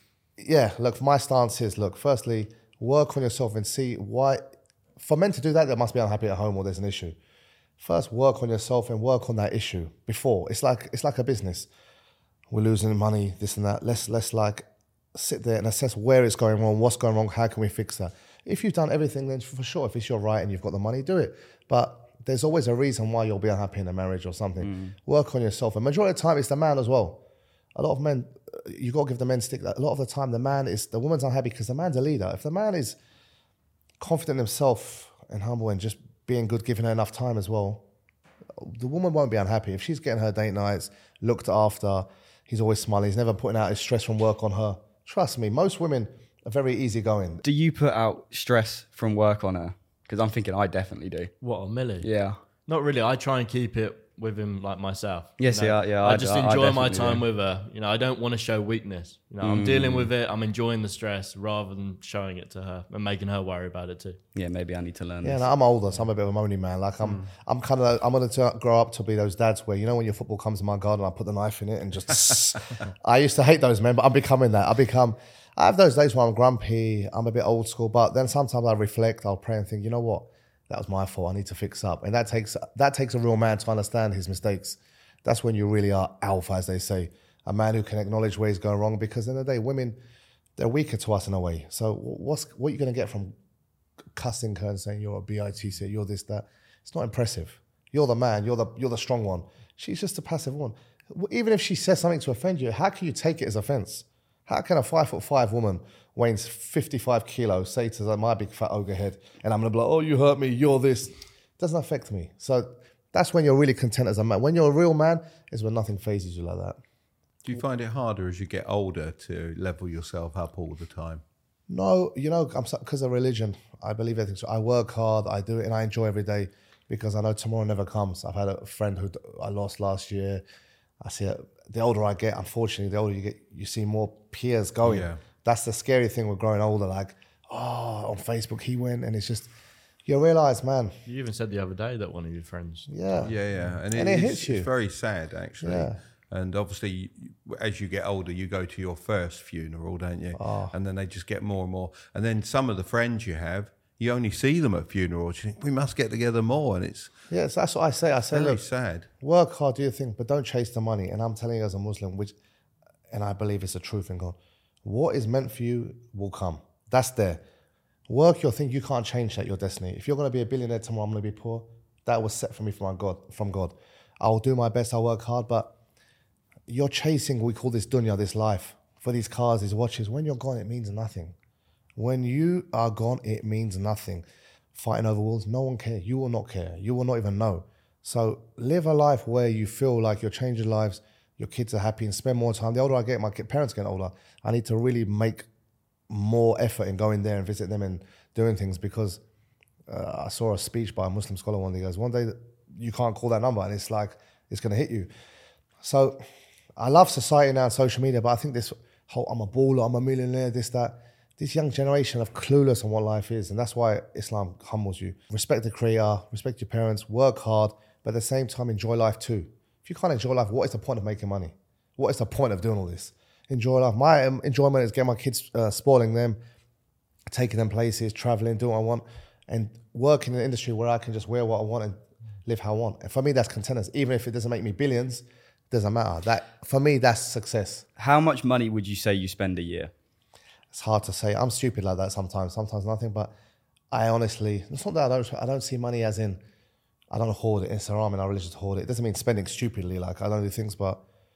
yeah, look, my stance is, look, firstly, work on yourself and see why. For men to do that, they must be unhappy at home or there's an issue. First, work on yourself and work on that issue before. It's like it's like a business. We're losing money, this and that. Let's let's like sit there and assess where it's going wrong, what's going wrong, how can we fix that? If you've done everything, then for sure, if it's your right and you've got the money, do it. But there's always a reason why you'll be unhappy in a marriage or something. Mm. Work on yourself. And majority of the time, it's the man as well. A lot of men, you got to give the men stick. A lot of the time, the man is, the woman's unhappy because the man's a leader. If the man is confident in himself and humble and just being good, giving her enough time as well, the woman won't be unhappy. If she's getting her date nights, looked after, he's always smiling, he's never putting out his stress from work on her. Trust me, most women are very easygoing. Do you put out stress from work on her? Because I'm thinking I definitely do. What, on Millie? Yeah. Not really. I try and keep it with him like myself. Yes, you know? yeah, yeah. I I- just I- I enjoy my definitely time do. with her. You know, I don't want to show weakness. You know, I'm dealing with it. I'm enjoying the stress rather than showing it to her and making her worry about it too. Yeah, maybe I need to learn Yeah, this. no, I'm older, so I'm a bit of a moany man. Like I'm, I'm kind of, I'm gonna t- grow up to be those dads where, you know, when your football comes in my garden, I put the knife in it and just. I used to hate those men, but I'm becoming that. I become. I have those days where I'm grumpy. I'm a bit old school, but then sometimes I reflect. I'll pray and think, you know what, that was my fault. I need to fix up, and that takes that takes a real man to understand his mistakes. That's when you really are alpha, as they say, a man who can acknowledge where he's going wrong. Because in the, the day, women, they're weaker to us in a way. So what's what are you going to get from cussing her and saying you're a B I T C, you're this, that? It's not impressive. You're the man, you're the you're the strong one. She's just a passive one. Even if she says something to offend you, how can you take it as offense? How can a five foot five woman weighing fifty-five kilos say to my big fat ogre head, and I'm gonna be like, oh, you hurt me, you're this? It doesn't affect me. So that's when you're really content as a man. When you're a real man, is when nothing phases you like that. Do you find it harder as you get older to level yourself up all the time? No, you know, I'm because of religion. I believe everything. So I work hard, I do it, and I enjoy every day because I know tomorrow never comes. I've had a friend who I lost last year. I see it. The older I get, unfortunately, the older you get, you see more peers going. Yeah. That's the scary thing with growing older. Like, oh, on Facebook he went, and it's just you realise, man. You even said the other day that one of your friends. Yeah, Yeah, yeah, and, And it, it it's, hits you. it's very sad actually. Yeah. And obviously, as you get older, you go to your first funeral, don't you? Oh. And then they just get more and more. And then some of the friends you have, you only see them at funerals. You think we must get together more, and it's yeah. So that's what I say. I say, very look, sad. work hard, do your thing, but don't chase the money. And I'm telling you as a Muslim, which, and I believe it's the truth in God, what is meant for you will come. That's there. Work your thing. You can't change that, your destiny. If you're going to be a billionaire tomorrow, I'm going to be poor. That was set for me from my God. From God. I'll do my best. I'll work hard, but you're chasing, we call this dunya, this life, for these cars, these watches. When you're gone, it means nothing. When you are gone, it means nothing. Fighting over walls, no one cares. You will not care. You will not even know. So live a life where you feel like you're changing lives, your kids are happy, and spend more time. The older I get, my parents get older, I need to really make more effort in going there and visit them and doing things because uh, I saw a speech by a Muslim scholar one day. He goes, one day you can't call that number and it's like, it's going to hit you. So I love society now and social media, but I think this whole, I'm a baller, I'm a millionaire, this, that, this young generation are clueless on what life is. And that's why Islam humbles you. Respect the creator, respect your parents, work hard, but at the same time, enjoy life too. If you can't enjoy life, what is the point of making money? What is the point of doing all this? Enjoy life. My um, enjoyment is getting my kids, uh, spoiling them, taking them places, traveling, doing what I want, and working in an industry where I can just wear what I want and live how I want. And for me, that's contentness. Even if it doesn't make me billions, doesn't matter. That for me, that's success. How much money would you say you spend a year? It's hard to say. I'm stupid like that sometimes. Sometimes nothing. But I honestly, it's not that I don't. I don't see money as in I don't hoard it. It's haram in our religion to hoard it. It doesn't mean spending stupidly. Like I don't do things, but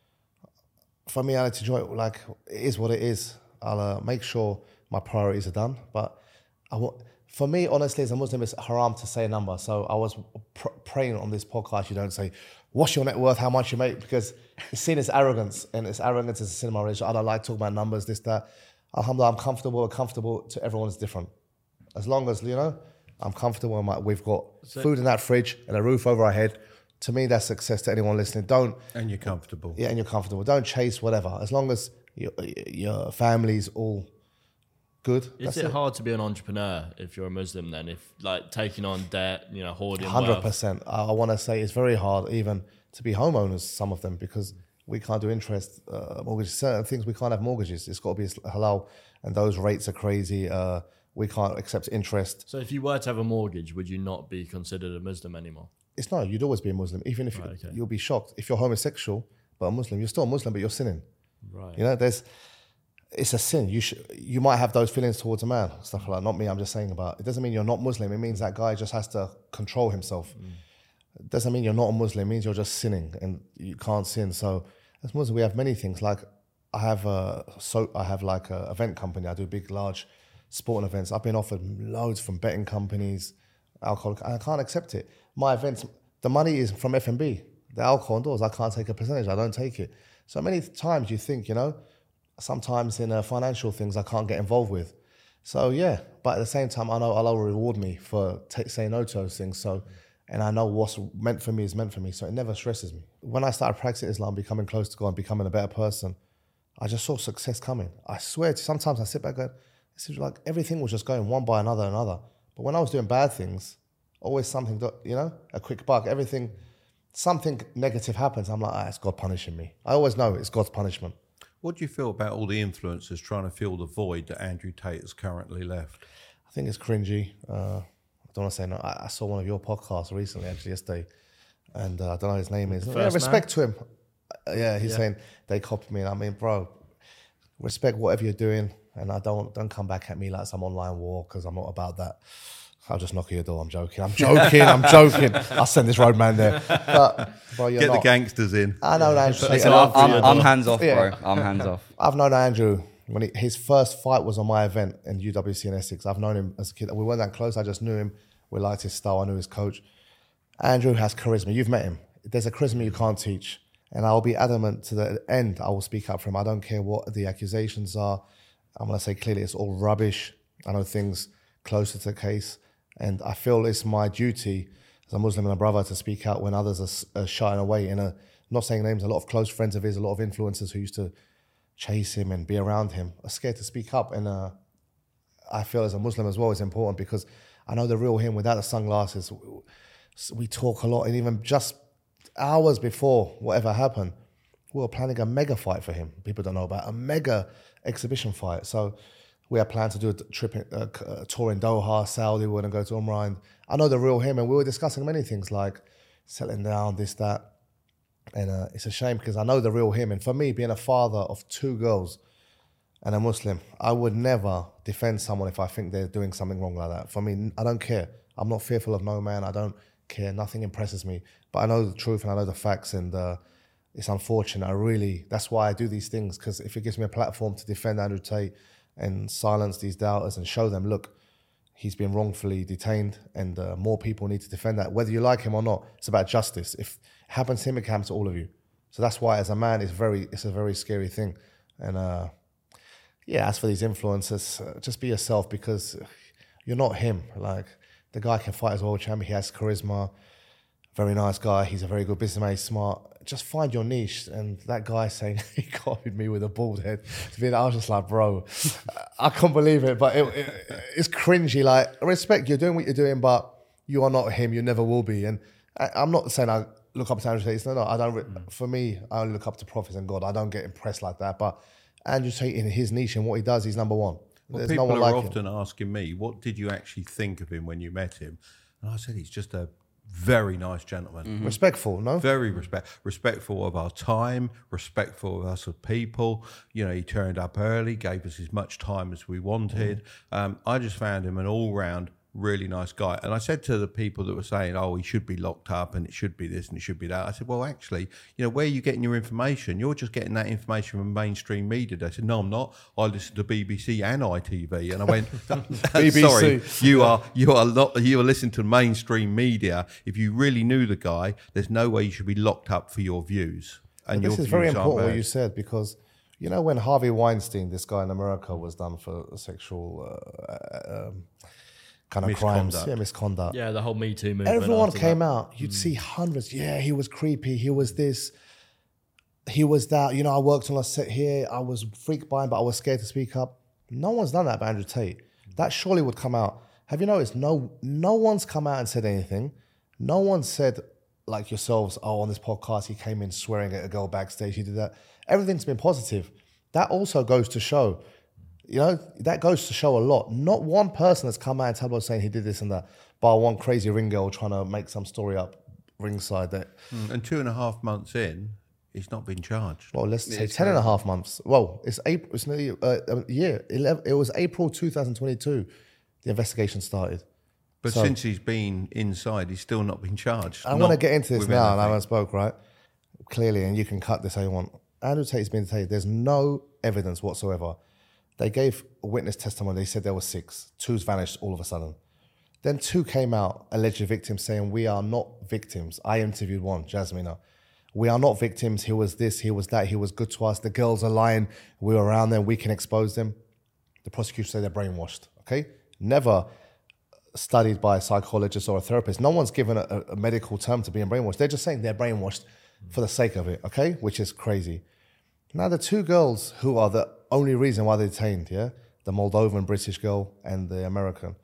for me, I like to enjoy it. Like it is what it is. I'll uh, make sure my priorities are done. But I want. For me, honestly, as a Muslim, it's haram to say a number. So I was pr- praying on this podcast, you don't say, what's your net worth, how much you make? Because it's seen as arrogance, and it's arrogance as a sin in my religion. I don't like talking about numbers, this, that. Alhamdulillah, I'm comfortable. We're comfortable. To everyone is different. As long as, you know, I'm comfortable and my, we've got so, food in that fridge and a roof over our head. To me, that's success to anyone listening. Don't... And you're comfortable. Yeah, and you're comfortable. Don't chase whatever. As long as your, your family's all... good. Is it, it hard to be an entrepreneur if you're a Muslim then? If like taking on debt, you know, hoarding one hundred percent. I, I want to say it's very hard even to be homeowners, some of them, because we can't do interest uh, mortgages. Certain things we can't have mortgages. It's got to be halal, and those rates are crazy. Uh, we can't accept interest. So if you were to have a mortgage, would you not be considered a Muslim anymore? It's not. You'd always be a Muslim, even if right, you, okay. you'll be shocked. If you're homosexual but a Muslim, you're still a Muslim, but you're sinning. Right. You know, there's... It's a sin. You should, you might have those feelings towards a man, stuff like that. Not me, I'm just saying about it. Doesn't mean you're not Muslim. It means that guy just has to control himself. Mm. It doesn't mean you're not a Muslim. It means you're just sinning and you can't sin. So as Muslims, we have many things. Like I have a, so I have like a event company. I do big, large sporting events. I've been offered loads from betting companies, alcohol. And I can't accept it. My events, the money is from F and B. The alcohol indoors, I can't take a percentage. I don't take it. So many times you think, you know, sometimes in uh, financial things I can't get involved with. So yeah, but at the same time, I know Allah will reward me for t- saying no to those things. So, and I know what's meant for me is meant for me. So it never stresses me. When I started practicing Islam, becoming close to God and becoming a better person, I just saw success coming. I swear to sometimes I sit back and it seems like everything was just going one by another and another. But when I was doing bad things, always something, you know, a quick buck, everything, something negative happens. I'm like, ah, it's God punishing me. I always know it's God's punishment. What do you feel about all the influencers trying to fill the void that Andrew Tate has currently left? I think it's cringy. Uh, I don't want to say no. I, I saw one of your podcasts recently, actually, yesterday, and uh, I don't know what his name is. Yeah, respect to him. Uh, yeah, he's yeah. saying they copied me. And I mean, bro, respect whatever you're doing, and I don't don't come back at me like some online war because I'm not about that. I'll just knock at your door. I'm joking. I'm joking. I'm joking. I'll send this roadman there. But, bro, you're Get not. the gangsters in. I know Andrew. Listen, I'm, I'm, I'm hands off, yeah. bro. I'm hands off. I've known Andrew when he, his first fight was on my event in U W C in Essex. I've known him as a kid. We weren't that close. I just knew him. We liked his style. I knew his coach. Andrew has charisma. You've met him. There's a charisma you can't teach. And I'll be adamant to the end. I will speak up for him. I don't care what the accusations are. I'm going to say clearly it's all rubbish. I know things closer to the case. And I feel it's my duty as a Muslim and a brother to speak out when others are, are shying away. And I'm not saying names, a lot of close friends of his, a lot of influencers who used to chase him and be around him are scared to speak up. And uh, I feel as a Muslim as well, it's important because I know the real him without the sunglasses. We talk a lot, and even just hours before whatever happened, we were planning a mega fight for him. People don't know about a mega exhibition fight. So we had planned to do a trip, in, uh, a tour in Doha, Saudi. We were going to go to Umrah. And I know the real him, and we were discussing many things like settling down, this, that. And uh, it's a shame because I know the real him. And for me, being a father of two girls and a Muslim, I would never defend someone if I think they're doing something wrong like that. For me, I don't care. I'm not fearful of no man. I don't care. Nothing impresses me. But I know the truth and I know the facts, and uh, it's unfortunate. I really, that's why I do these things, because if it gives me a platform to defend Andrew Tate and silence these doubters and show them, look, he's been wrongfully detained, and uh, more people need to defend that. Whether you like him or not, it's about justice. If it happens to him, it happens to all of you. So that's why, as a man, it's very, it's a very scary thing. And uh, yeah, as for these influencers, uh, just be yourself, because you're not him. Like, the guy can fight as world champion. He has charisma. Very nice guy. He's a very good businessman. He's smart. Just find your niche. And that guy saying he copied me with a bald head, I was just like, bro, I can't believe it. But it, it, it's cringy. Like, respect, you're doing what you're doing, but you are not him. You never will be. And I, I'm not saying I look up to Andrew Tate. No, no, I don't. Mm. For me, I only look up to prophets and God. I don't get impressed like that. But Andrew Tate, in his niche and what he does, he's number one. Well, There's people no one are like often him. asking me, what did you actually think of him when you met him? And I said, he's just a very nice gentleman. Mm-hmm. Respectful, no? Very respect, respectful of our time, respectful of us as people. You know, he turned up early, gave us as much time as we wanted. Mm. Um, I just found him an all-round really nice guy. And I said to the people that were saying, oh, he should be locked up and it should be this and it should be that, I said, well, actually, you know, where are you getting your information? You're just getting that information from mainstream media. They said, no, I'm not. I listen to B B C and I T V. And I went, B B C. sorry, you are you are not, you are listening to mainstream media. If you really knew the guy, there's no way you should be locked up for your views. And this your is very views aren't important what bad. you said, because you know when Harvey Weinstein, this guy in America, was done for sexual uh, um, kind of crimes, Misconduct. yeah, misconduct. Yeah, the whole Me Too movement. Everyone after came that. out. You'd see hundreds. Yeah, he was creepy. He was this. He was that. You know, I worked on a set here. I was freaked by him, but I was scared to speak up. No one's done that about Andrew Tate. That surely would come out. Have you noticed? No, no one's come out and said anything. No one said, like yourselves, oh, on this podcast, he came in swearing at a girl backstage. He did that. Everything's been positive. That also goes to show, you know, that goes to show a lot. Not one person has come out and tabloid saying he did this and that, bar one crazy ring girl trying to make some story up ringside that. Mm, and two and a half months in, he's not been charged. Well, let's Yeah, say it's ten and a half months. Well, it's April. It's nearly uh, a year. eleven, it was April two thousand twenty-two. The investigation started. But So- since he's been inside, he's still not been charged. I Not want to get into this within now, that and I thing. haven't spoke, right? Clearly, and you can cut this how you want. Andrew Tate's been detained. There's no evidence whatsoever. They gave a witness testimony. They said there were six. Two's vanished all of a sudden. Then two came out, alleged victims, saying, we are not victims. I interviewed one, Jasmina. We are not victims. He was this, he was that, he was good to us. The girls are lying. We were around them. We can expose them. The prosecution say they're brainwashed, okay? Never studied by a psychologist or a therapist. No one's given a, a medical term to being brainwashed. They're just saying they're brainwashed for the sake of it, okay? Which is crazy. Now, the two girls who are the only reason why they're detained, yeah? The Moldovan British girl and the American.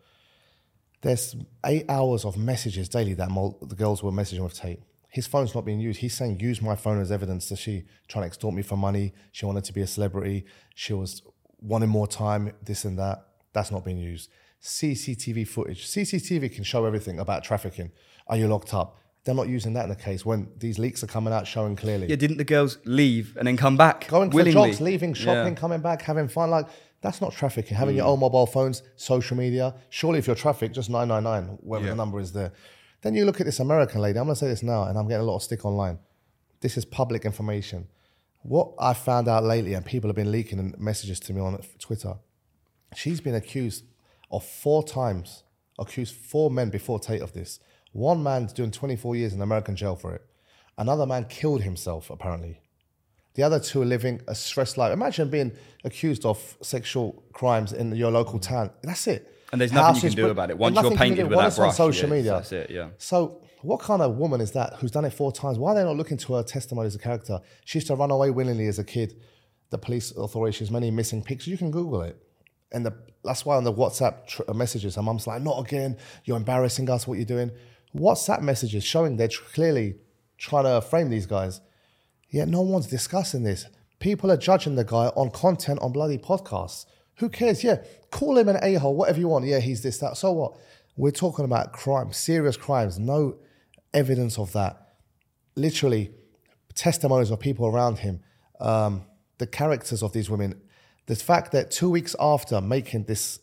There's eight hours of messages daily that Mol- the girls were messaging with Tate. His phone's not being used. He's saying, use my phone as evidence that she trying to extort me for money. She wanted to be a celebrity. She was wanting more time, this and that. That's not being used. C C T V footage. C C T V can show everything about trafficking. Are you locked up? They're not using that in the case when these leaks are coming out showing clearly. Yeah, didn't the girls leave and then come back Going for willingly? jobs, leaving, shopping, Yeah. coming back, having fun. Like, that's not trafficking. Having your own mobile phones, social media. Surely if you're trafficked, just nine nine nine, whatever Yeah. the number is there. Then you look at this American lady. I'm going to say this now, and I'm getting a lot of stick online. This is public information. What I found out lately, and people have been leaking messages to me on Twitter, she's been accused of four times, accused four men before Tate of this. One man's doing twenty-four years in American jail for it. Another man killed himself, apparently. The other two are living a stressed life. Imagine being accused of sexual crimes in your local town. That's it. And there's nothing you Houses can do br- about it. and Once nothing you're you can painted do. with Well, that it's on brush, social yeah, media. that's it, yeah. So what kind of woman is that who's done it four times? Why are they not looking to her testimony as a character? She used to run away willingly as a kid. The police authorities, she has many missing pictures. You can Google it. And the, that's why on the WhatsApp tr- messages, her mum's like, not again, you're embarrassing us, what you're doing. WhatsApp messages showing they're tr- clearly trying to frame these guys. Yet no one's discussing this. People are judging the guy on content on bloody podcasts. Who cares? Yeah, call him an a-hole, whatever you want. Yeah, he's this, that. So what? We're talking about crime, serious crimes, no evidence of that. Literally, testimonies of people around him, um, the characters of these women. The fact that two weeks after making this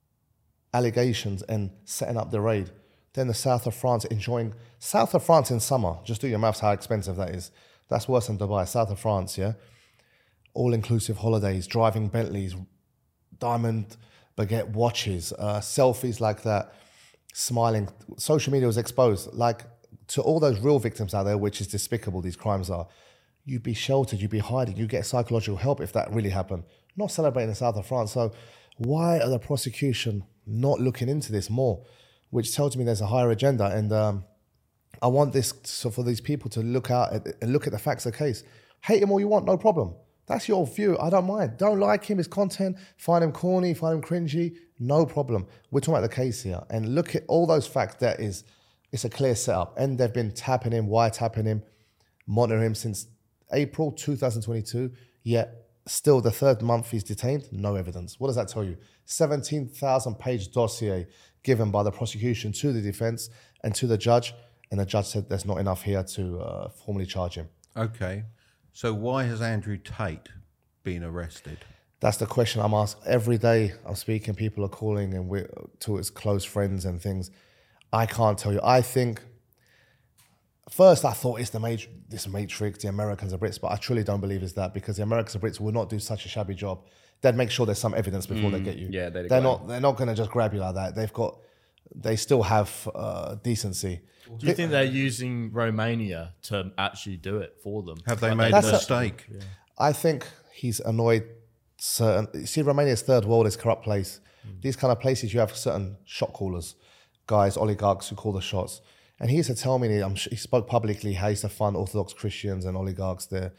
allegations and setting up the raid, then the south of France enjoying, south of France in summer, just do your maths how expensive that is. That's worse than Dubai, south of France, yeah? All-inclusive holidays, driving Bentleys, diamond baguette watches, uh, selfies like that, smiling. Social media was exposed. Like, to all those real victims out there, which is despicable, these crimes are, you'd be sheltered, you'd be hiding, you get psychological help if that really happened. Not celebrating the south of France. So why are the prosecution not looking into this more? Which tells me there's a higher agenda. And um, I want this so for these people to look out at, and look at the facts of the case. Hate him all you want, no problem. That's your view. I don't mind. Don't like him, his content, find him corny, find him cringy, no problem. We're talking about the case here. And look at all those facts. That is, it's a clear setup. And they've been tapping him, wiretapping him, monitoring him since April two thousand twenty-two. Yet still the third month he's detained, no evidence. What does that tell you? seventeen thousand page dossier given by the prosecution to the defense and to the judge. And the judge said there's not enough here to uh, formally charge him. Okay. So why has Andrew Tate been arrested? That's the question I'm asked every day. I'm speaking, people are calling, and we're to his close friends and things. I can't tell you. I think, first I thought it's the mat- this Matrix, the Americans are Brits, but I truly don't believe it's that, because the Americans are Brits will not do such a shabby job. They'd make sure there's some evidence before mm, they get you. Yeah, they'd they're go. not. They're not going to just grab you like that. They've got. They still have uh, decency. Do you think they're using Romania to actually do it for them? Have they Like made a That's a- mistake? Yeah. I think he's annoyed certain. You see, Romania's third world is a corrupt place. Mm. These kind of places, you have certain shot callers, guys, oligarchs who call the shots. And he used to tell me, I'm, he spoke publicly how he used to fund Orthodox Christians and oligarchs there.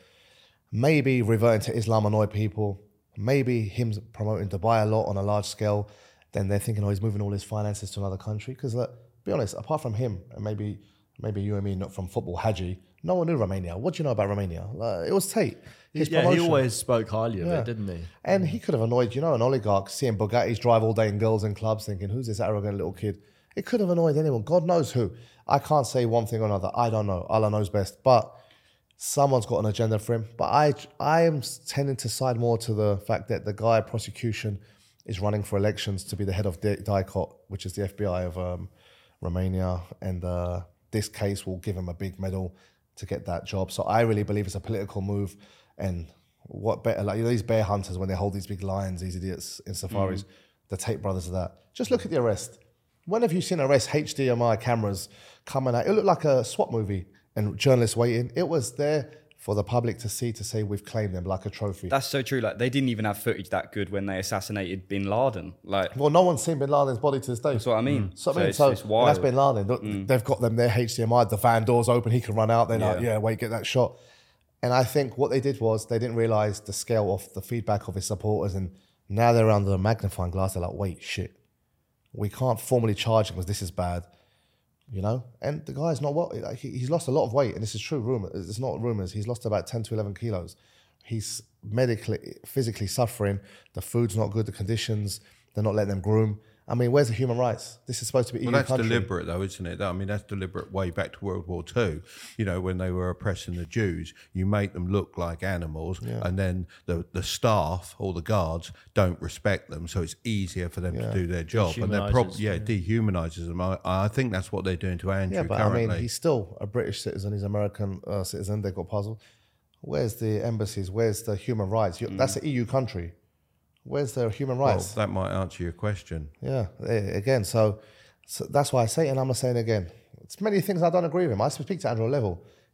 Maybe reverting to Islam annoyed people. Maybe him promoting Dubai a lot on a large scale. Then they're thinking, oh, he's moving all his finances to another country. Because, be honest, apart from him, and maybe maybe you and me, not from football, Hadji, no one knew Romania. What do you know about Romania? Like, it was Tate. His yeah, promotion. he always spoke highly of Yeah. it, didn't he? And he could have annoyed, you know, an oligarch seeing Bugattis drive all day in girls in clubs thinking, who's this arrogant little kid? It could have annoyed anyone. God knows who. I can't say one thing or another. I don't know. Allah knows best. But someone's got an agenda for him. But I I am tending to side more to the fact that the guy prosecution is running for elections to be the head of D I C O T, which is the F B I of um, Romania. And uh, this case will give him a big medal to get that job. So I really believe it's a political move. And what better, like, you know, these bear hunters, when they hold these big lions, these idiots in safaris, mm. the Tate brothers of that. Just look at the arrest. When have you seen arrest H D M I cameras coming out? It looked like a SWAT movie and journalists waiting. It was there for the public to see, to say we've claimed them like a trophy. That's so true. Like, they didn't even have footage that good when they assassinated Bin Laden. Like, Well, no one's seen Bin Laden's body to this day. that's what I mean. So, I So mean, it's- so it's and wild. that's Bin Laden. Look, They've got them there, H D M I, the van doors open, he can run out. They're like, Yeah. yeah, wait, get that shot. And I think what they did was they didn't realise the scale of the feedback of his supporters. And now they're under a magnifying glass. They're like, wait, shit. We can't formally charge him because this is bad. You know? And the guy's not well. Like, he, he's lost a lot of weight. And this is true rumor. It's not rumours. He's lost about ten to eleven kilos. He's medically, physically suffering. The food's not good. The conditions, they're not letting them groom. I mean, where's the human rights? This is supposed to be E U Well, that's country. deliberate, though, isn't it? I mean, that's deliberate way back to World War Two. You know, when they were oppressing the Jews, you make them look like animals, and then the, the staff or the guards don't respect them, so it's easier for them to do their job. And they're probably, Dehumanises, yeah, yeah. dehumanizes them. I, I think that's what they're doing to Andrew Yeah, but currently. I mean, he's still a British citizen. He's an American uh, citizen. They got puzzled. Where's the embassies? Where's the human rights? You That's an E U country. Where's the human well, rights? that might answer your question. Yeah, eh, again, so, so that's why I say it, and I'm saying again. It's many things I don't agree with him. I speak to Andrew Level.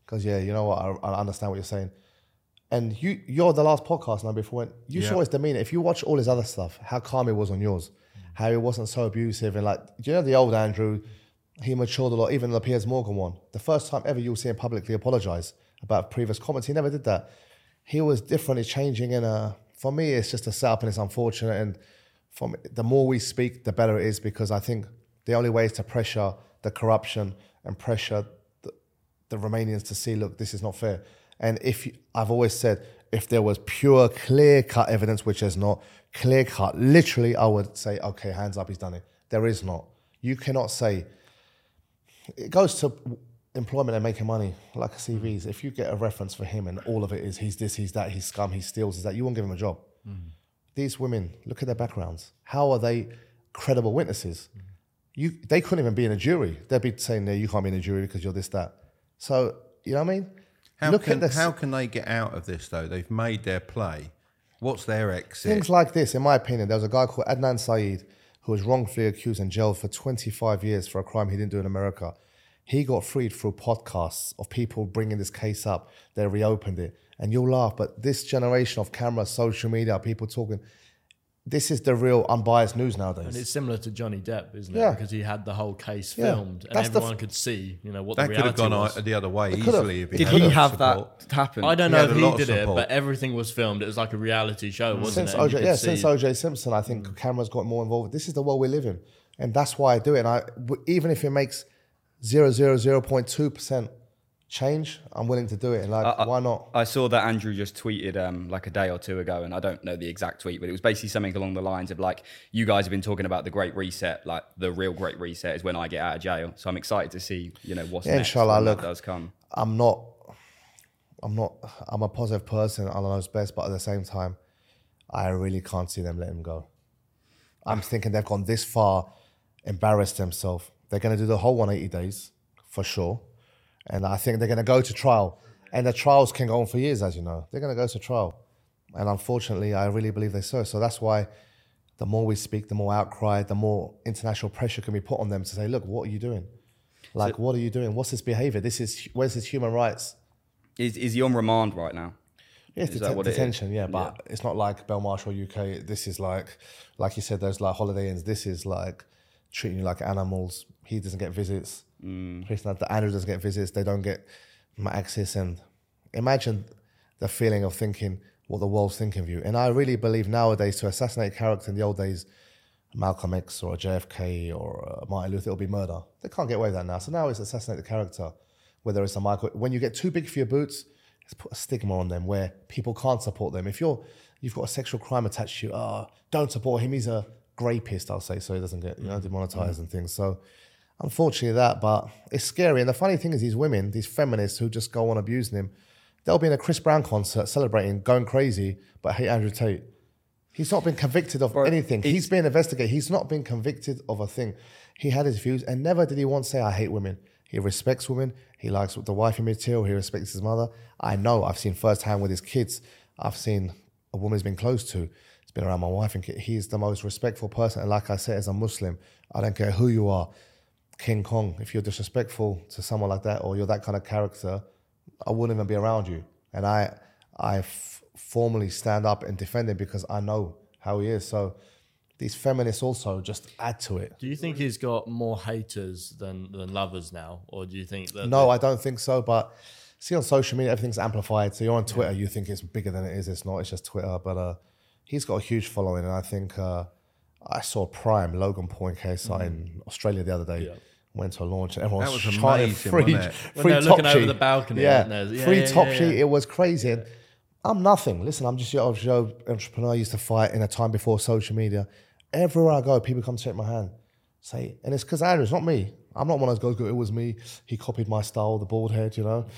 Goes, yeah, you know what? I, I understand what you're saying. And you, you're the last podcast now before when you Yeah. saw his demeanor. If you watch all his other stuff, how calm he was on yours, how he wasn't so abusive. And like, do you know the old Andrew, he matured a lot, even the Piers Morgan one. The first time ever you'll see him publicly apologize about previous comments, he never did that. He was different, he's changing in a, for me, it's just a setup and it's unfortunate. And from the more we speak, the better it is, because I think the only way is to pressure the corruption and pressure the, the Romanians to see, look, this is not fair. And if you, I've always said, if there was pure, clear-cut evidence, which is not clear-cut, literally, I would say, okay, hands up, he's done it. There is not. You cannot say, it goes to employment and making money, like C Vs. If you get a reference for him and all of it is he's this, he's that, he's scum, he steals, he's that, you won't give him a job. Mm. These women, look at their backgrounds. How are they credible witnesses? Mm. You, they couldn't even be in a jury. They'd be saying, no, you can't be in a jury because you're this, that. So, you know what I mean? How Look can, at this. how can they get out of this, though? They've made their play. What's their exit? Things like this, in my opinion, there was a guy called Adnan Saeed who was wrongfully accused and jailed for twenty-five years for a crime he didn't do in America. He got freed through podcasts of people bringing this case up. They reopened it. And you'll laugh, but this generation of cameras, social media, people talking, this is the real unbiased news nowadays. And it's similar to Johnny Depp, isn't it? Yeah. Because he had the whole case Yeah. filmed and That's the everyone f- could see, you know, what That the could have reality gone was. uh, the other way could've. easily. If Did had he that have support. that happen? I don't He know had if a he lot of did it, support. but everything was filmed. It was like a reality show, wasn't Since it? And O J, you yeah, could since see- O J Simpson, I think cameras got more involved. This is the world we live in, and that's why I do it. And I, w- even if it makes zero zero zero point two percent change, I'm willing to do it. And like, I- I- why not? I saw that Andrew just tweeted um, like a day or two ago, and I don't know the exact tweet, but it was basically something along the lines of like, you guys have been talking about the Great Reset, like the real Great Reset is when I get out of jail. So I'm excited to see, you know, what's Yeah, next inshallah, when look, that does come. I'm not, I'm not, I'm a positive person. I know it's best, but at the same time, I really can't see them letting him go. I'm thinking they've gone this far, embarrassed themselves. They're going to do the whole one hundred eighty days for sure. And I think they're going to go to trial. And the trials can go on for years, as you know. They're going to go to trial. And unfortunately, I really believe they so. So that's why the more we speak, the more outcry, the more international pressure can be put on them to say, look, what are you doing? Like, what are you doing? What's this behavior? This is, where's this human rights? Is is he on remand right now? Yes, Is det- that what it is? detention, yeah, but it's not like Belmarsh U K. This is like, like you said, those like holiday inns. This is like treating you like animals. He doesn't get visits. Mm. The Andrew doesn't get visits. They don't get access. And imagine the feeling of thinking what the world's thinking of you. And I really believe nowadays to assassinate a character in the old days, Malcolm X or a J F K or a Martin Luther, it'll be murder. They can't get away with that now. So now it's assassinate the character. Whether it's a Michael, when you get too big for your boots, it's put a stigma on them where people can't support them. If you're, you've got a sexual crime attached to you, oh, don't support him. He's a rapist, I'll say, so he doesn't get, you know, demonetized mm. and things. So unfortunately that, but it's scary. And the funny thing is these women, these feminists who just go on abusing him, they'll be in a Chris Brown concert celebrating, going crazy, but hate Andrew Tate. He's not been convicted of Bro, anything. He's been investigated. He's not been convicted of a thing. He had his views and never did he once say, I hate women. He respects women. He likes the wifey material. He respects his mother. I know. I've seen firsthand with his kids. I've seen a woman he's been close to. He's been around my wife and kid. He's the most respectful person. And like I said, as a Muslim, I don't care who you are. King Kong, if you're disrespectful to someone like that or you're that kind of character, I wouldn't even be around you. And I, I f- formally stand up and defend him because I know how he is. So these feminists also just add to it. Do you think he's got more haters than, than lovers now? Or do you think that... No, I don't think so. But see, on social media, everything's amplified. So you're on Twitter, you think it's bigger than it is. It's not, it's just Twitter. But uh, he's got a huge following. And I think uh, I saw Prime, Logan Paul in K S I mm. in Australia the other day. Yeah. Went to a launch and everyone That was was chanting amazing, free, wasn't it? When free they're top looking sheet. over the balcony, Yeah, aren't they? Yeah, free yeah, top yeah, sheet. yeah. It was crazy. And I'm nothing. Listen, I'm just your Joe entrepreneur. I used to fight in a time before social media. Everywhere I go, people come to shake my hand. Say, and it's because Andrew, it's not me. I'm not one of those guys, it was me. He copied my style, the bald head, you know.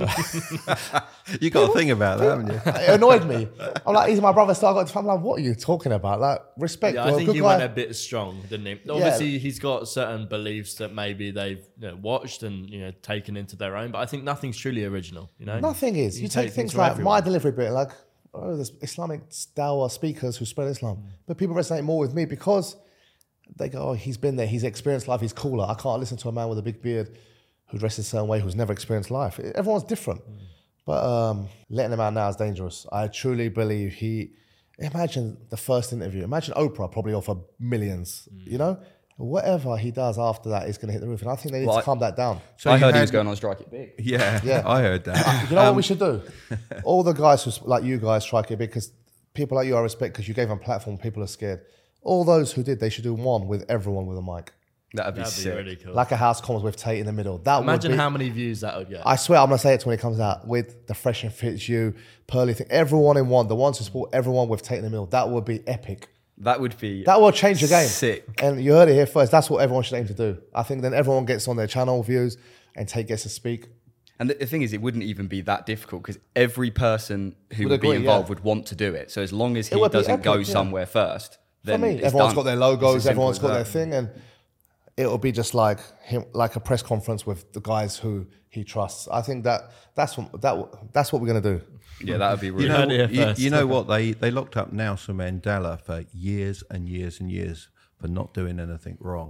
You got to think about that, haven't you? It annoyed me. I'm like, he's my brother. So I got I'm like, what are you talking about? Like, respect. Yeah, I bro, think good he guy. went a bit strong, didn't he? Obviously, he's got certain beliefs that maybe they've you know, watched and you know taken into their own. But I think nothing's truly original. You know, Nothing is. You, You take, take things things from like everyone. my delivery bit, like, oh, there's Islamic dawah speakers who spread Islam. Mm. But people resonate more with me because they go, oh, he's been there, he's experienced life, he's cooler. I can't listen to a man with a big beard who dresses a certain way, who's never experienced life. Everyone's different. Mm. But um, letting him out now is dangerous. I truly believe he... Imagine the first interview. Imagine Oprah probably offer millions, mm. you know? Whatever he does after that is going to hit the roof. And I think they need well, to calm that down. So I heard he was going on Strike It Big. Yeah, yeah. I heard that. You know um, what we should do? All the guys who, like you guys, Strike It Big, because people like you I respect because you gave them a platform, people are scared. All those who did, they should do one with everyone with a mic. That'd be That'd sick. be really cool. Like a House Commons with Tate in the middle. That Imagine would be, how many views that would get. I swear I'm going to say it when it comes out. With the Fresh and Fits You, Pearly thing, everyone in one. The ones who support everyone with Tate in the middle. That would be epic. That would be That will change the game. sick. And you heard it here first. That's what everyone should aim to do. I think then everyone gets on their channel views and Tate gets to speak. And the, the thing is, it wouldn't even be that difficult because every person who Would would, agree, be involved yeah. would want to do it. So as long as It he would be doesn't epic, go yeah. somewhere first, then For me, it's everyone's done. got their It's logos, as simple everyone's as got that. their thing, and it'll be just like him, like a press conference with the guys who he trusts. I think that that's what that that's what we're gonna do. Yeah, that would be really. You know, heard it here you, first. you know what? They they locked up Nelson Mandela for years and years and years for not doing anything wrong.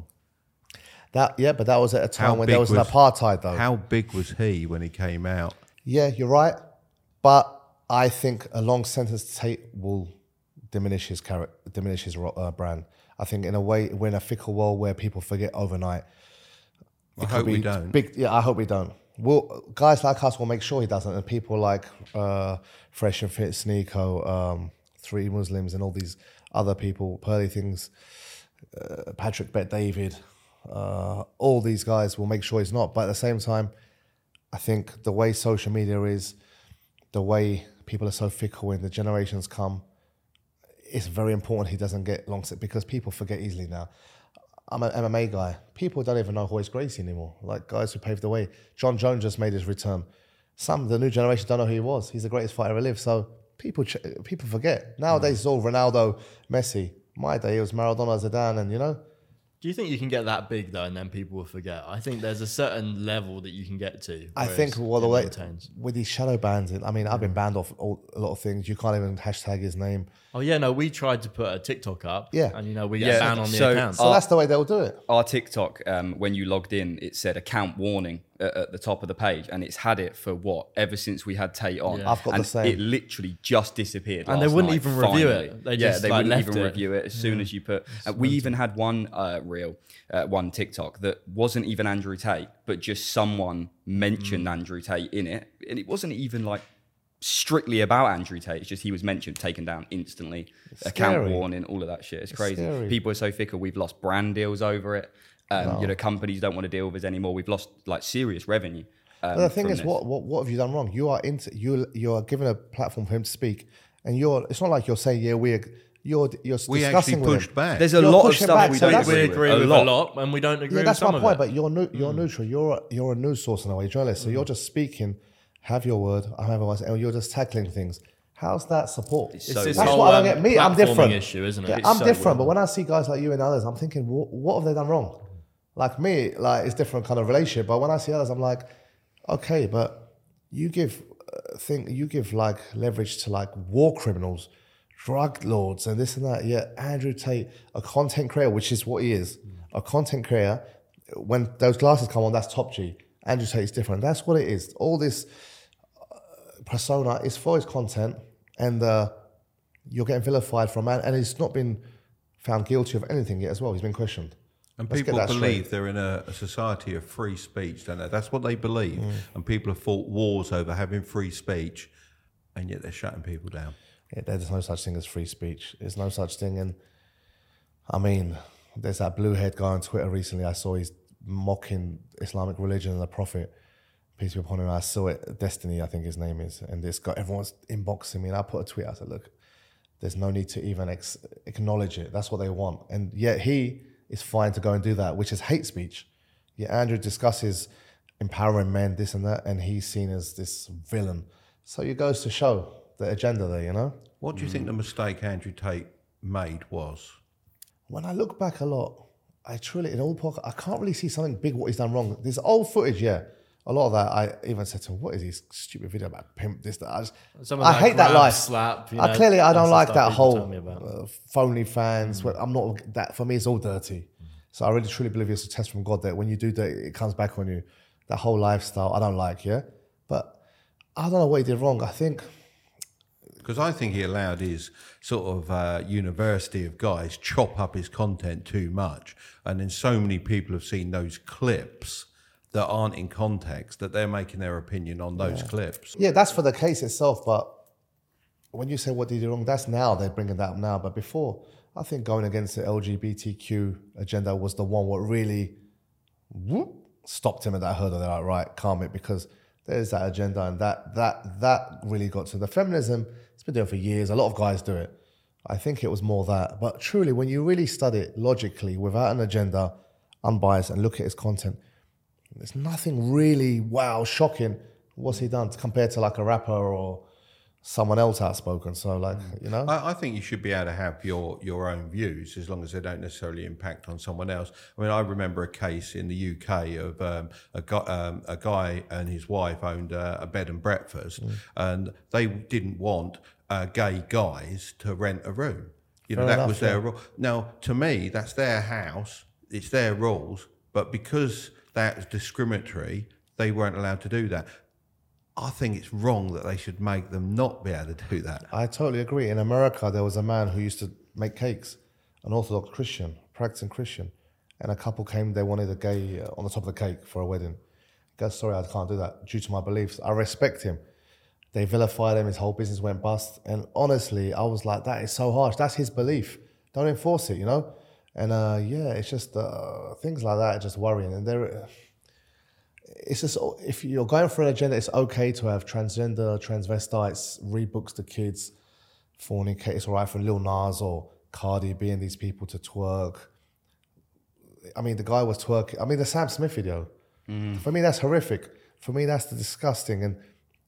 That yeah, but that was at a time How when there big was, an was- apartheid, though. How big was he when he came out? Yeah, you're right, but I think a long sentence to Tate will diminish his character, diminish his uh, brand. I think in a way, we're in a fickle world where people forget overnight. I It could hope we be don't. Big, yeah, I hope we don't. Well, guys like us will make sure he doesn't, and people like uh, Fresh and Fit, Sneeko, um, Three Muslims, and all these other people, Pearly Things, uh, Patrick Bet David, uh, all these guys will make sure he's not. But at the same time, I think the way social media is, the way people are so fickle when the generations come, it's very important he doesn't get long sit because people forget easily now. I'm an M M A guy. People don't even know Royce Gracie anymore. Like guys who paved the way. John Jones just made his return. Some the new generation don't know who he was. He's the greatest fighter ever lived. So people ch- people forget. Nowadays it's all Ronaldo, Messi. My day it was Maradona, Zidane, and you know. Do you think you can get that big though, and then people will forget? I think there's a certain level that you can get to. I whereas think well the it way maintains. with these shadow bans. I mean, I've been banned off all, a lot of things. You can't even hashtag his name. Oh yeah, no, we tried to put a TikTok up. Yeah. and you know we get Yeah, banned on the so- account. So Oh. that's the way they'll do it. Our TikTok, um, when you logged in, it said account warning at, at the top of the page, and it's had it for what ever since we had Tate on. Yeah. I've got and the same. It literally just disappeared, And they last wouldn't night, even review it. finally. They yeah, just, they like, wouldn't left even it. review it as soon as you put. Uh, we even had one uh, reel, uh, one TikTok that wasn't even Andrew Tate, but just someone mentioned Mm. Andrew Tate in it, and it wasn't even like strictly about Andrew Tate. It's just he was mentioned, taken down instantly, account scary. warning, all of that shit. It's, crazy. scary. People are so fickle. We've lost brand deals over it. Um, You know, companies don't want to deal with us anymore. We've lost like serious revenue. Um, But the thing from is, this. what, what what have you done wrong? You are into you you are given a platform for him to speak, and you're. It's not like you're saying yeah we're you're you're We discussing actually with pushed him. back. There's a You're lot of pushing stuff back, we so don't that's- we agree agree with. with a a lot. lot, and we don't agree Yeah, that's with some my of point. it. But you're new, you're neutral. You're a, you're a news source in a way, you're a journalist. So you're just speaking. Have your word. I have my and you're just tackling things. How's that support? It's It's so this weird. That's whole what I don't um, get. Me, I'm platforming different. issue, isn't it? Yeah, It's I'm so different. weird. But when I see guys like you and others, I'm thinking, what, what have they done wrong? Like me, like it's different kind of relationship. But when I see others, I'm like, okay, but you give uh, think you give like leverage to like war criminals, drug lords, and this and that. Yeah, Andrew Tate, a content creator, which is what he is, a content creator. When those glasses come on, that's top G. Andrew Tate is different. That's what it is. All this persona is for his content, and uh, you're getting vilified from man, and he's not been found guilty of anything yet as well. He's been questioned. And Let's get people that believe straight. they're in a, a society of free speech, don't they? That's what they believe. Mm. And people have fought wars over having free speech, and yet they're shutting people down. Yeah, there's no such thing as free speech. There's no such thing. And I mean, there's that blue head guy on Twitter recently. I saw he's mocking Islamic religion and the Prophet. Peace be upon him. I saw it. Destiny, I think his name is. And this guy, everyone's inboxing me. And I put a tweet. I said, look, there's no need to even ex- acknowledge it. That's what they want. And yet he is fine to go and do that, which is hate speech. Yet Andrew discusses empowering men, this and that, and he's seen as this villain. So it goes to show the agenda there, you know? What do you think the mistake Andrew Tate made was? When I look back a lot, I truly, in all podcast, I can't really see something big what he's done wrong. There's old footage, yeah. A lot of that, I even said to him, what is this stupid video about pimp, this, that? I, just, Some of I that hate that grab, life. slap, you I know, clearly, I don't that's the like stuff that people whole tell me about. uh, phony fans. Where I'm not, that for me, it's all dirty. So I really truly believe it's a test from God that when you do that, it comes back on you. that whole lifestyle, I don't like, yeah? But I don't know what he did wrong. I think... Because I think he allowed his sort of uh, university of guys chop up his content too much. And then so many people have seen those clips that aren't in context that they're making their opinion on those yeah. clips. Yeah, that's for the case itself. But when you say what did he do wrong, that's now, they're bringing that up now. But before, I think going against the L G B T Q agenda was the one what really whoop, stopped him at that hurdle. They're like, right, calm it, because there's that agenda, and that that that really got to the feminism. It's been doing for years. A lot of guys do it. I think it was more that. But truly, when you really study it logically, without an agenda, unbiased, and look at his content, there's nothing really, wow, shocking. What's he done compared to like a rapper or someone else outspoken? So like, you know? I, I think you should be able to have your, your own views as long as they don't necessarily impact on someone else. I mean, I remember a case in the U K of um, a, guy, um, a guy and his wife owned a, a bed and breakfast, mm. and they didn't want uh, gay guys to rent a room. You know, Fair that enough, was their yeah. rule. Now, to me, that's their house, it's their rules, but because that's discriminatory, they weren't allowed to do that. I think it's wrong that they should make them not be able to do that. I totally agree. In America, there was a man who used to make cakes, an Orthodox Christian, practicing Christian, and a couple came, they wanted a gay uh, on the top of the cake for a wedding. He goes, sorry, I can't do that due to my beliefs. I respect him. They vilified him, his whole business went bust. And honestly, I was like, that is so harsh. That's his belief. Don't enforce it, you know? And uh, yeah, it's just uh, things like that are just worrying. And there, it's just, if you're going for an agenda, it's okay to have transgender, transvestites, read books to kids, fornicate. It's all right for Lil Nas or Cardi B and these people to twerk. I mean, the guy was twerking. I mean, the Sam Smith video. Mm. For me, that's horrific. For me, that's the disgusting. And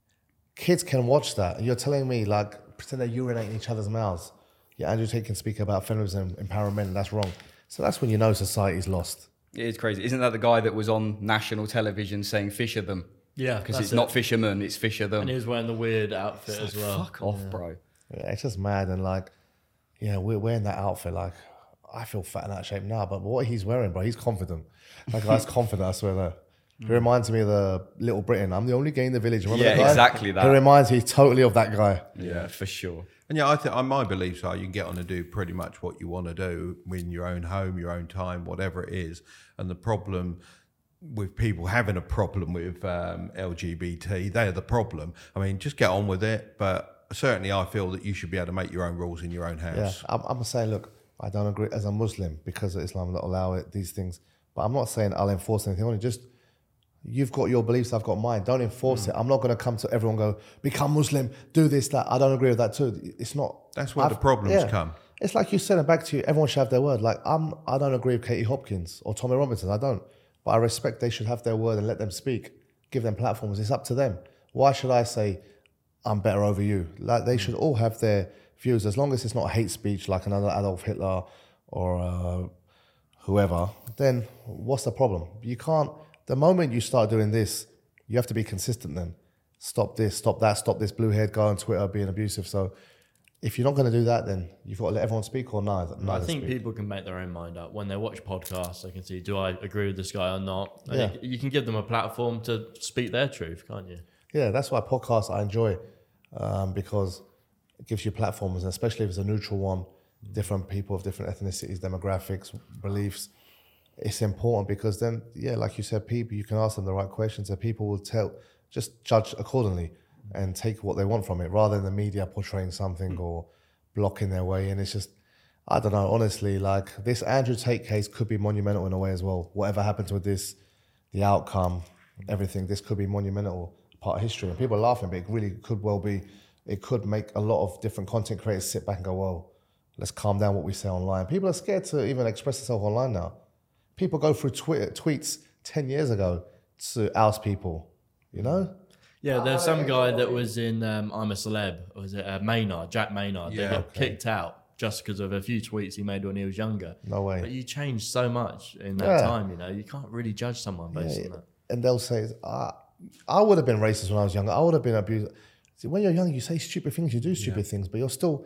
kids can watch that. And you're telling me, like, pretend they urinate in each other's mouths. Yeah, Andrew Tate can speak about feminism, empowering men, and that's wrong. So that's when you know society's lost. It is crazy. Isn't that the guy that was on national television saying fisher them? Yeah. Because it's it. not fishermen, it's fisher them. And he was wearing the weird outfit as well. Fuck off, yeah. bro. Yeah, it's just mad. And like, yeah, we're wearing that outfit. Like, I feel fat and out of shape now, but what he's wearing, bro, he's confident. That guy's confident, I swear that. He reminds me of the Little Britain. I'm the only gay in the village. Remember yeah, that guy? exactly that. He reminds me totally of that guy. Yeah, yeah, for sure. And yeah, I think my beliefs are you can get on and do pretty much what you want to do in your own home, your own time, whatever it is. And the problem with people having a problem with um, L G B T, they're the problem. I mean, just get on with it. But certainly I feel that you should be able to make your own rules in your own house. Yeah, I'm, I'm saying, look, I don't agree as a Muslim because of Islam not allow it, these things. But I'm not saying I'll enforce anything on it. Just, you've got your beliefs, I've got mine. Don't enforce mm. it. I'm not going to come to everyone and go, become Muslim, do this, that. I don't agree with that too. It's not. That's where I've, the problems yeah. come. It's like you said, and back to you, everyone should have their word. Like, I'm, I don't agree with Katie Hopkins or Tommy Robinson. I don't. But I respect they should have their word and let them speak. Give them platforms. It's up to them. Why should I say, I'm better over you? Like, they mm. should all have their views, as long as it's not hate speech like another Adolf Hitler or uh, whoever, then what's the problem? You can't, the moment you start doing this, you have to be consistent then. Stop this, stop that, stop this blue-haired guy on Twitter being abusive. So if you're not going to do that, then you've got to let everyone speak or neither. neither I think speak. people can make their own mind up. When they watch podcasts, they can see, do I agree with this guy or not? And Yeah. you, you can give them a platform to speak their truth, can't you? Yeah, that's why podcasts I enjoy, um, because it gives you platforms, and especially if it's a neutral one, different people of different ethnicities, demographics, beliefs. It's important because then, yeah, like you said, people, you can ask them the right questions and people will tell, just judge accordingly and take what they want from it rather than the media portraying something mm. or blocking their way. And it's just, I don't know, honestly, like this Andrew Tate case could be monumental in a way as well. Whatever happens with this, the outcome, everything, this could be monumental part of history. And people are laughing, but it really could well be, it could make a lot of different content creators sit back and go, well, let's calm down what we say online. People are scared to even express themselves online now. People go through Twitter tweets ten years ago to oust people, you know? Yeah, there's some guy that was in um, I'm a Celeb, or was it uh, Maynard, Jack Maynard, Yeah, that got okay. kicked out just because of a few tweets he made when he was younger. No way. But you changed so much in that Yeah. time, you know, you can't really judge someone based Yeah, on that. and they'll say, ah, I would have been racist when I was younger. I would have been abused. See, when you're young, you say stupid things, you do stupid things, but you're still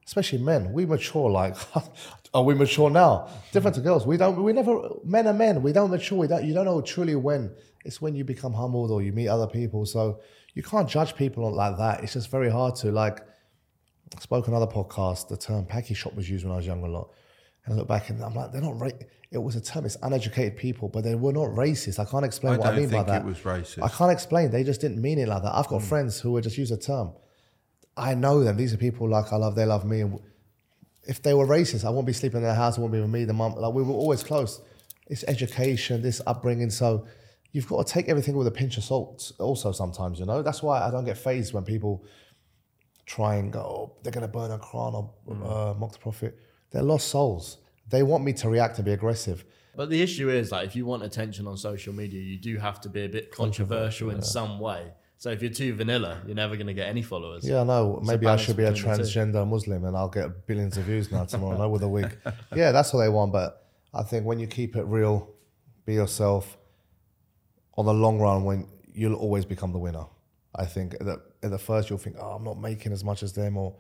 especially men, we mature like, are we mature now? Different to girls. We don't, we never, men are men. We don't mature. We don't, you don't know truly when. It's when you become humbled or you meet other people. So you can't judge people like that. It's just very hard to, like, I spoke on another podcast, the term packy shop was used when I was young a lot. And I look back and I'm like, they're not, ra- it was a term, it's uneducated people, but they were not racist. I can't explain I what I mean by don't that. think it was racist. I can't explain. They just didn't mean it like that. I've got mm. friends who would just use a term. I know them. These are people like I love, they love me. And if they were racist, I wouldn't be sleeping in their house. I wouldn't be with me, the mum. Like, we were always close. It's education, this upbringing. So you've got to take everything with a pinch of salt also sometimes, you know? That's why I don't get fazed when people try and go, oh, they're going to burn a Quran or mm. uh, mock the Prophet. They're lost souls. They want me to react and be aggressive. But the issue is, like, if you want attention on social media, you do have to be a bit controversial in yeah. some way. So if you're too vanilla, you're never going to get any followers. Yeah, no, maybe I should be a transgender Muslim and I'll get billions of views now tomorrow, no, with a wig. Yeah, that's what they want. But I think when you keep it real, be yourself, on the long run, when you'll always become the winner. I think that at the first you'll think, oh, I'm not making as much as them, or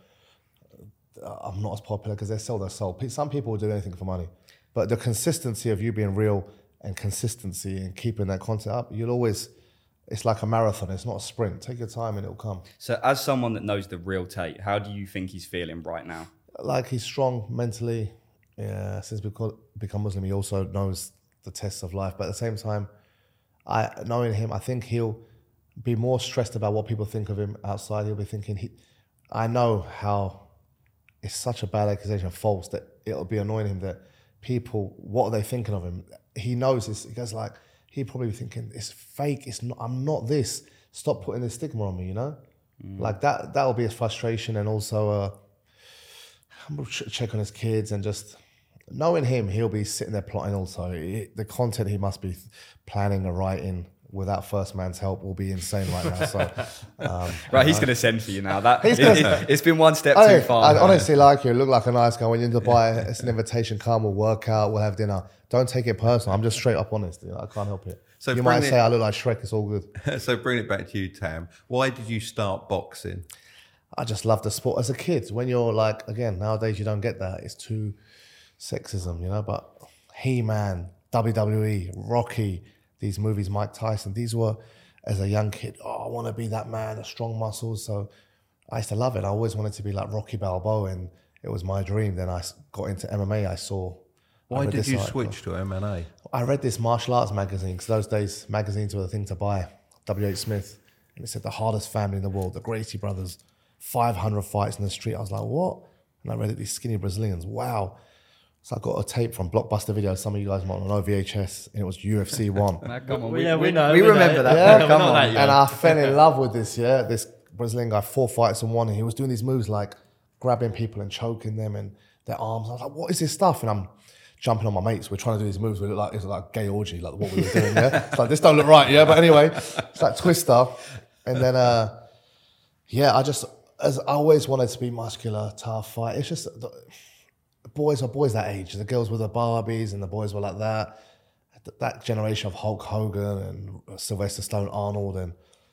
I'm not as popular, because they sell their soul. Some people will do anything for money. But the consistency of you being real and consistency and keeping that content up, you'll always, it's like a marathon. It's not a sprint. Take your time and it'll come. So as someone that knows the real Tate, how do you think he's feeling right now? Like, he's strong mentally. Yeah, since we become Muslim, he also knows the tests of life. But at the same time, I knowing him, I think he'll be more stressed about what people think of him outside. He'll be thinking, he, I know how it's such a bad accusation, false, that it'll be annoying him that people, what are they thinking of him? He knows this. He goes like, he'd probably be thinking, it's fake. It's not. I'm not this. Stop putting this stigma on me, you know? Mm. Like that, that'll be his frustration. And also uh, check on his kids, and just knowing him, he'll be sitting there plotting also. It, the content he must be planning or writing without First Man's help will be insane right now. So, um, right, he's going to send for you now. That it, it, it's been one step I, too far. I honestly like you. Look like a nice guy. When you're in Dubai, it's an invitation. Come, we'll work out. We'll have dinner. Don't take it personal. I'm just straight up honest. You know, I can't help it. So you might it, say I look like Shrek. It's all good. So bring it back to you, Tam. Why did you start boxing? I just love the sport as a kid. When you're like, again, nowadays you don't get that. It's too sexism, you know. But He-Man, W W E, Rocky, these movies, Mike Tyson, these were, as a young kid, oh, I want to be that man, the strong muscles. So I used to love it. I always wanted to be like Rocky Balboa, and it was my dream. Then I got into M M A. I saw. Why I did you article. switch to M M A? I read this martial arts magazine, because those days magazines were the thing to buy, W H Smith. And it said the hardest family in the world, the Gracie brothers, five hundred fights in the street. I was like, what? And I read it, these skinny Brazilians. Wow. So I got a tape from Blockbuster Video. Some of you guys might know, V H S, and it was U F C one. Nah, come on, we, we, yeah, we, we know. We, we remember know. that. Yeah, yeah, come on. That, yeah. And I fell in love with this, yeah. This Brazilian guy, four fights in one, and he was doing these moves like grabbing people and choking them and their arms. I was like, what is this stuff? And I'm jumping on my mates. We're trying to do these moves. We look like, it's like gay orgy, like what we were doing, yeah. It's like, this don't look right, yeah. But anyway, it's like Twister. And then, uh, yeah, I just, as I always wanted to be muscular, tough, fight. It's just, the boys are boys that age. The girls were the Barbies and the boys were like that. That generation of Hulk Hogan and Sylvester Stallone, Arnold. And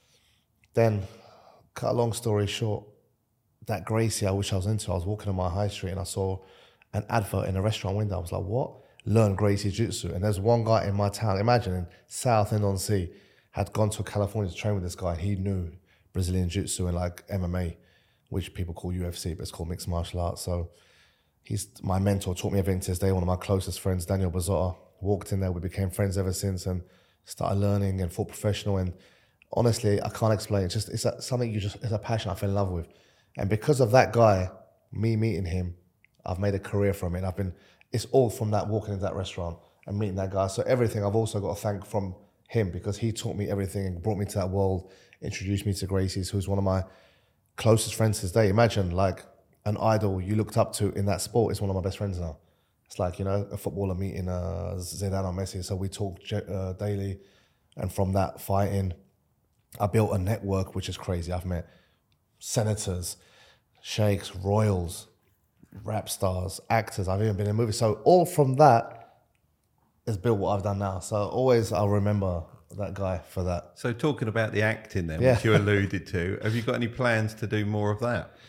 then, cut a long story short, that Gracie I wish I was into, I was walking on my high street and I saw an advert in a restaurant window. I was like, what? Learn Gracie Jiu-Jitsu. And there's one guy in my town, imagine in South End on Sea, had gone to California to train with this guy, and he knew Brazilian Jiu-Jitsu and like M M A, which people call U F C, but it's called mixed martial arts. So he's my mentor, taught me everything to this day. One of my closest friends, Daniel Bazzotta, walked in there. We became friends ever since and started learning and fought professional. And honestly, I can't explain. It's just, it's a, something you just, it's a passion I fell in love with. And because of that guy, me meeting him, I've made a career from it. And I've been, it's all from that walking into that restaurant and meeting that guy. So everything I've also got to thank from him, because he taught me everything and brought me to that world, introduced me to Gracie's, who's one of my closest friends to this day. Imagine like an idol you looked up to in that sport is one of my best friends now. It's like, you know, a footballer meeting uh, Zidane or Messi. So we talk uh, daily. And from that fighting, I built a network, which is crazy. I've met senators, sheikhs, royals, rap stars, actors. I've even been in movies. So all from that has built what I've done now. So always I'll remember that guy for that. So talking about the acting then, Yeah. which you alluded to, have you got any plans to do more of that?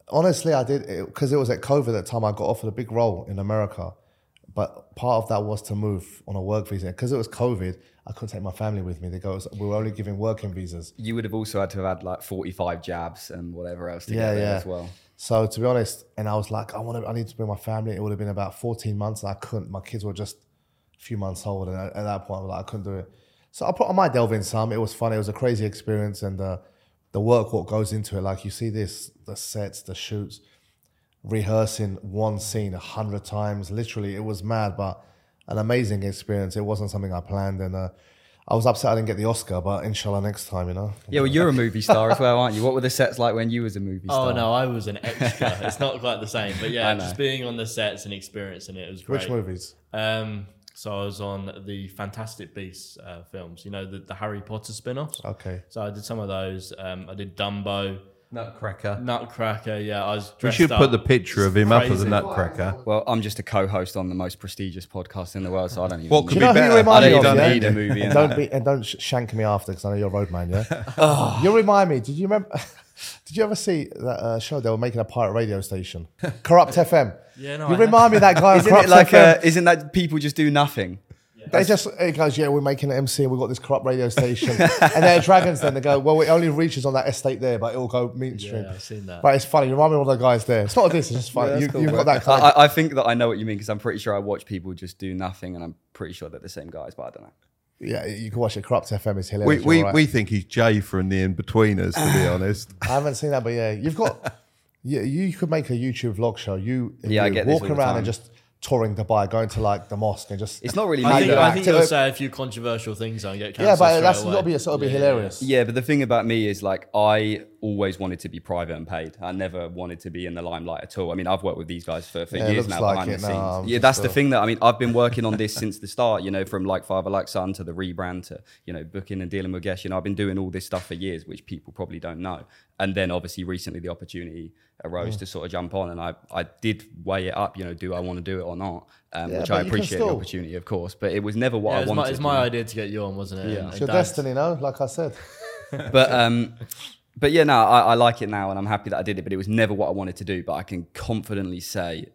honestly, I did because it, it was at COVID at the time. I got offered a big role in America, but part of that was to move on a work visa. Because it was COVID, I couldn't take my family with me. They go, we were only giving working visas. You would have also had to have had like forty-five jabs and whatever else to Yeah, get there yeah. as well. So to be honest, and I was like, I want to, I need to bring my family. It would have been about fourteen months, and I couldn't. My kids were just a few months old, and at, at that point, I was like, I couldn't do it. So I, put, I might delve in some. It was fun. It was a crazy experience, and uh, the work, what goes into it. Like you see this, the sets, the shoots, rehearsing one scene a hundred times. Literally, it was mad, but an amazing experience. It wasn't something I planned, and uh, I was upset I didn't get the Oscar, but inshallah next time, you know. Yeah, well, you're a movie star as well, aren't you? What were the sets like when you was a movie star? Oh no, I was an extra. It's not quite the same, but yeah, I know. just being on the sets and experiencing it was great. Which movies? Um, so I was on the Fantastic Beasts uh, films. You know, the, the Harry Potter spin-offs. Okay. So I did some of those. Um, I did Dumbo, Nutcracker. Nutcracker. Yeah, I was We dressed should up. put the picture of him up as a Crazy. Nutcracker. Well, I'm just a co-host on the most prestigious podcast in the world, so I don't even. What need- could Do be you know who better? you remind I me don't of? even Yeah? need a movie in And don't that. be and don't sh- shank me after because I know you're a roadman. Yeah. You remind me. Did you remember? Did you ever see that uh, show they were making a pirate radio station, Corrupt F M? Yeah, no, You I remind me of that guy. Isn't Corrupt it like F M. a, isn't that people just do nothing? They just it goes, yeah, we're making an M C and we've got this corrupt radio station, and they're dragons. Then they go, well, it only reaches on that estate there, but it'll go mainstream. Yeah, I've seen that. But it's funny. You remind me of all the guys there. It's not this. It's just funny. Yeah, you, that's cool, you've man. got that kind I, of. I- I think that I know what you mean because I'm pretty sure I watch people just do nothing, and I'm pretty sure they're the same guys, but I don't know. Yeah, you can watch it. Corrupt F M is We hilarious. we, you're right. we think he's Jay from the In-Betweeners, to be honest. I haven't seen that, but yeah, you've got. Yeah, you could make a YouTube vlog show. You, Yeah, I you get this walking all the around time. and just touring Dubai, going to like the mosque and just. It's not really I me. think, though. I think to- you'll say a few controversial things and get cancelled Yeah, but straight that's away. got to be sort of be Yeah, yeah, hilarious. Yeah, but the thing about me is like I always wanted to be private and paid. I never wanted to be in the limelight at all. I mean, I've worked with these guys for, for Yeah, it years looks now like behind it the now. scenes. I'm Yeah, just, that's the uh, thing that I mean. I've been working on this since the start. You know, from like Father Like Son to the rebrand to you know booking and dealing with guests. You know, I've been doing all this stuff for years, which people probably don't know. And then obviously recently the opportunity arose Mm. to sort of jump on, and I I did weigh it up. You know, do I want to do it or not? Um, Yeah, which but I you can appreciate the still- opportunity, of course. But it was never what Yeah, I it's wanted. my, it's you my know? idea to get you on, wasn't it? Yeah. And It's your Dad's- destiny, no? Like I said. but um but yeah, no, I, I like it now and I'm happy that I did it, but it was never what I wanted to do. But I can confidently say,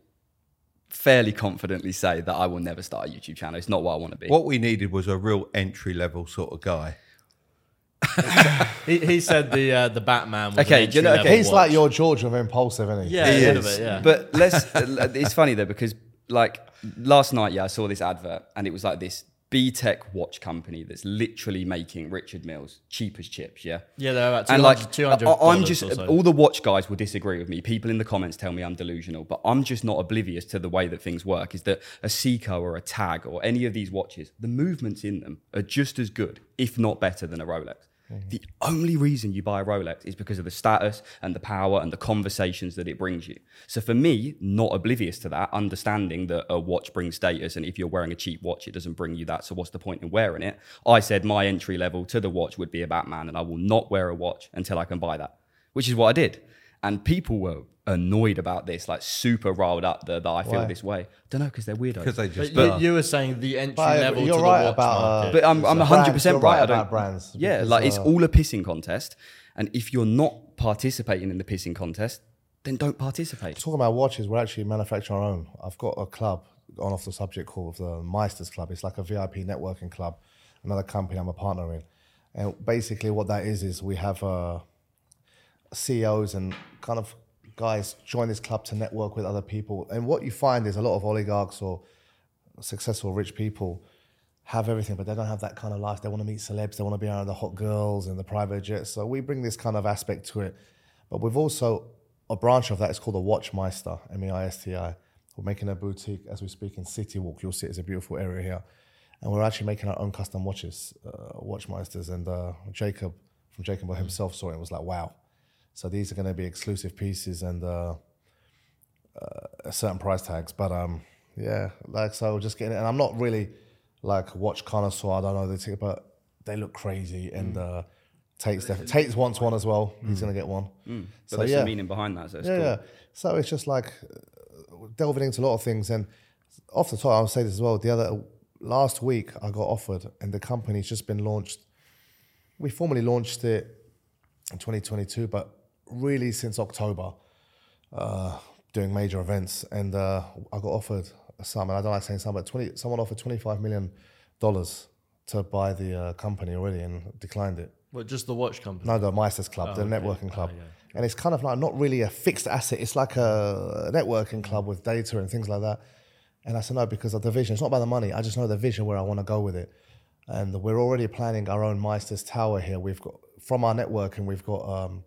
fairly confidently say that I will never start a YouTube channel. It's not what I want to be. What we needed was a real entry-level sort of guy. He, he said the uh, the Batman. Was Okay, an do you know- entry-level okay, He's watch. like your George of Impulsive, isn't he? Yeah, He a bit of is. it, yeah. But let's it's funny though, because like last night, yeah, I saw this advert and it was like this B-Tech watch company that's literally making Richard Milles cheap as chips, yeah? yeah, they're about And two hundred, like, two hundred I- I'm just or so. all the watch guys will disagree with me. People in the comments tell me I'm delusional, but I'm just not oblivious to the way that things work. Is that a Seiko or a Tag or any of these watches, the movements in them are just as good, if not better, than a Rolex. The only reason you buy a Rolex is because of the status and the power and the conversations that it brings you. So for me, not oblivious to that, understanding that a watch brings status, and if you're wearing a cheap watch, it doesn't bring you that. So what's the point in wearing it? I said my entry level to the watch would be a Batman, and I will not wear a watch until I can buy that, which is what I did. And people were annoyed about this, like super riled up that, that I feel Why? this way. Don't know, because they're weirdos. Because they But just. you, are. you were saying the entry But level you're to right the watch about, uh, market. But I'm, I'm one hundred percent Brands, right. you're I don't, right about brands, Yeah, because, like it's uh, all a pissing contest. And if you're not participating in the pissing contest, then don't participate. Talking about watches, we're actually manufacturing our own. I've got a club on off the subject called the Meisters Club. It's like a V I P networking club, another company I'm a partner in. And basically what that is, is we have uh, C E Os and kind of guys join this club to network with other people. And what you find is a lot of oligarchs or successful rich people have everything, but they don't have that kind of life. They want to meet celebs. They want to be around the hot girls and the private jets. So we bring this kind of aspect to it. But we've also, a branch of that is called the Watchmeister, M E I S T I. We're making a boutique as we speak in City Walk. You'll see it's a beautiful area here. And we're actually making our own custom watches, uh, Watchmeisters. And uh, Jacob, from Jacob himself, saw it and was like, wow. So these are going to be exclusive pieces and uh, uh, certain price tags. But um, yeah, like, so just getting it. And I'm not really like a watch connoisseur. I don't know the ticket, but they look crazy. And uh, Tate's def- Tate's wants one as well. He's going to get one. But So there's yeah, some meaning behind that, so it's yeah, cool. yeah. So it's just like uh, delving into a lot of things. And off the top, I'll say this as well. The other last week, I got offered, and the company's just been launched. We formally launched it in twenty twenty-two, but really since October, uh, doing major events, and uh, I got offered a sum, and I don't like saying sum, but twenty. Someone offered twenty-five million dollars to buy the uh, company already, and declined it. Well, just the watch company. No, the Meisters Club, Oh, the okay. networking club. Oh, yeah. And it's kind of like not really a fixed asset. It's like a networking club with data and things like that. And I said, no, because of the vision. It's not about the money. I just know the vision where I want to go with it. And we're already planning our own Meisters Tower here. We've got, from our networking, we've got um,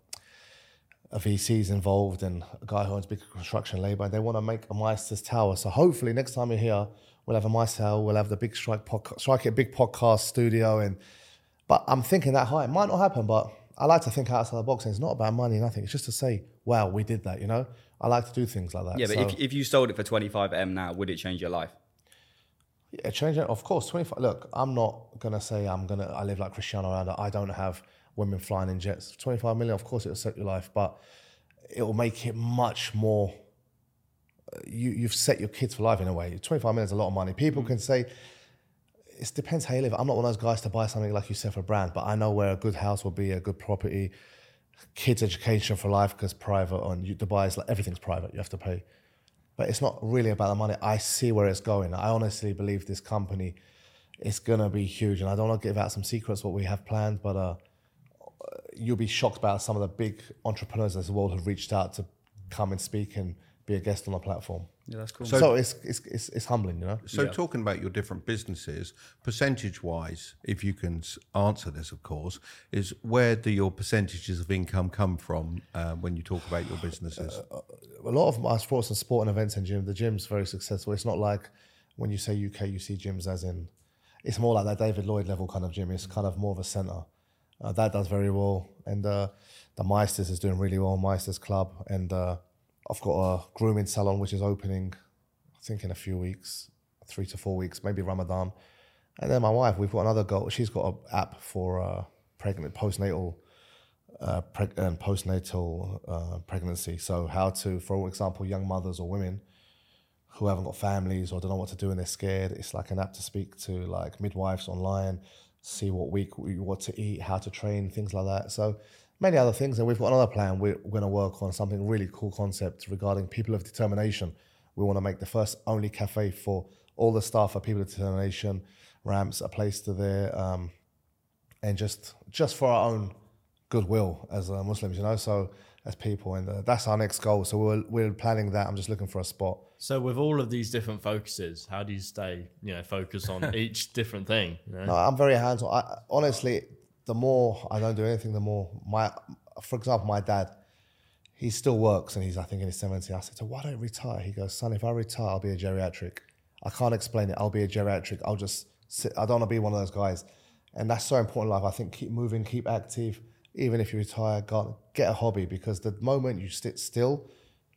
a V Cs involved and a guy who owns big construction labor. And they want to make a Meisters Tower. So hopefully next time you're here, we'll have a Meisters Tower. We'll have the big Strike podcast, Strike It big podcast studio. And But I'm thinking that high. It might not happen, but I like to think outside the box, and it's not about money, nothing. It's just to say, wow, we did that, you know? I like to do things like that. Yeah, but So, if, if you sold it for twenty-five M now, would it change your life? yeah, change it. Of course, twenty-five. Look, I'm not going to say I'm going to, I live like Cristiano Ronaldo. I don't have women flying in jets. twenty-five million, of course, it'll set your life, but it will make it much more. You, you've set your kids for life in a way. twenty-five million is a lot of money. People can say, it depends how you live. I'm not one of those guys to buy something like you said for a brand, but I know where a good house will be, a good property, kids' education for life, because private on you, Dubai is like everything's private. You have to pay, but it's not really about the money. I see where it's going. I honestly believe this company is gonna be huge, and I don't want to give out some secrets what we have planned, but uh, you'll be shocked about some of the big entrepreneurs in the world who've reached out to come and speak and be a guest on the platform. Yeah, that's cool. So, So- it's, it's it's it's humbling, you know. So Yeah. talking about your different businesses, percentage-wise, if you can s- answer this, of course, is where do your percentages of income come from uh, when you talk about your businesses? A lot of my sports and sport and events and gym, the gym's very successful. It's not like when you say U K, you see gyms as in, it's more like that David Lloyd level kind of gym. It's kind of more of a centre. Uh, that does very well. And uh, the Meisters is doing really well, Meisters Club. And uh, I've got a grooming salon which is opening, I think in a few weeks, three to four weeks, maybe Ramadan. And then my wife, we've got another goal. She's got an app for uh, pregnant, postnatal, uh, preg- and postnatal uh, pregnancy. So how to, for example, young mothers or women who haven't got families or don't know what to do and they're scared. It's like an app to speak to like midwives online, see what week, what to eat, how to train, things like that. So many other things. And we've got another plan. We're, we're going to work on something really cool concept regarding people of determination. We want to make the first only cafe for all the staff for people of determination, ramps, a place to there, um, and just just for our own goodwill as uh, Muslims, you know, so as people. And uh, that's our next goal. So we're, we're planning that. I'm just looking for a spot. So with all of these different focuses, how do you stay, you know, focused on each different thing? You know? No, I'm very hands-on. I, honestly, the more I don't do anything, the more my, for example, my dad, he still works and he's, I think, in his seventies. I said, so why don't you retire? He goes, son, if I retire, I'll be a geriatric. I can't explain it. I'll be a geriatric. I'll just sit. I don't want to be one of those guys. And that's so important in life. I think keep moving, keep active. Even if you retire, go, get a hobby, because the moment you sit still,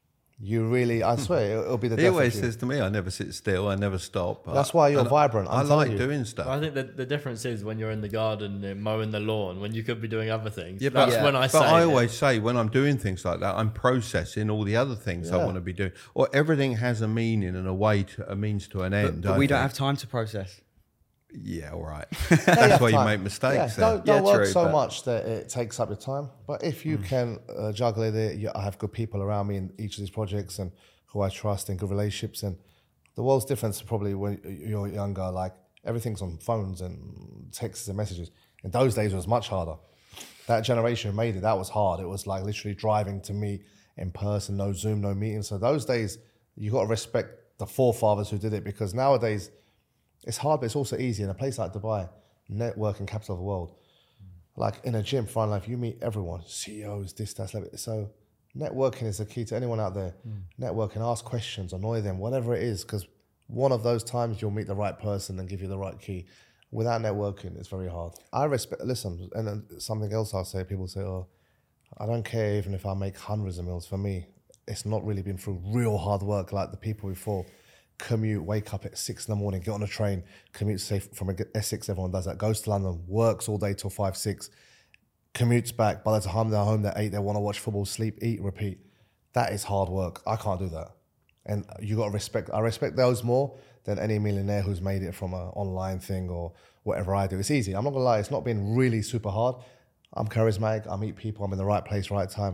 you really, I swear, it'll, it'll be the He death always of you. says to me, I never sit still, I never stop. That's I- why you're and vibrant, I I'm telling like you. doing stuff. I think that the difference is when you're in the garden uh, mowing the lawn, when you could be doing other things. Yeah, That's but, when I but say I it. always say when I'm doing things like that, I'm processing all the other things I Yeah. want to be doing. Or everything has a meaning and a way to a means to an end. But I we don't think. have time to process. Yeah, all right. Yeah, That's why you time. make mistakes. Yeah, then. don't don't Yeah, work true, so but- much that it takes up your time. But if you can uh, juggle it, you, I have good people around me in each of these projects and who I trust and good relationships. And the world's different to probably when you're younger. Like everything's on phones and texts and messages. In those days, it was much harder. That generation made it. That was hard. It was like literally driving to meet in person, no Zoom, no meeting. So those days, you got to respect the forefathers who did it, because nowadays it's hard, but it's also easy. In a place like Dubai, networking capital of the world, like in a gym, Fine Life, you meet everyone, C E Os, this, that, that. So networking is the key to anyone out there. Networking, ask questions, annoy them, whatever it is, because one of those times you'll meet the right person and give you the right key. Without networking, it's very hard. I respect, listen, and then something else I'll say, people say, oh, I don't care even if I make hundreds of mils. For me, it's not really been through real hard work like the people before. Commute, wake up at six in the morning, get on a train, commute safe from Essex, everyone does that, goes to London, works all day till five, six, commutes back. By the time they're home, they're eight, they want to watch football, sleep, eat, repeat. That is hard work. I can't do that. And you got to respect, I respect those more than any millionaire who's made it from an online thing or whatever I do. It's easy. I'm not going to lie. It's not been really super hard. I'm charismatic. I meet people. I'm in the right place, right time.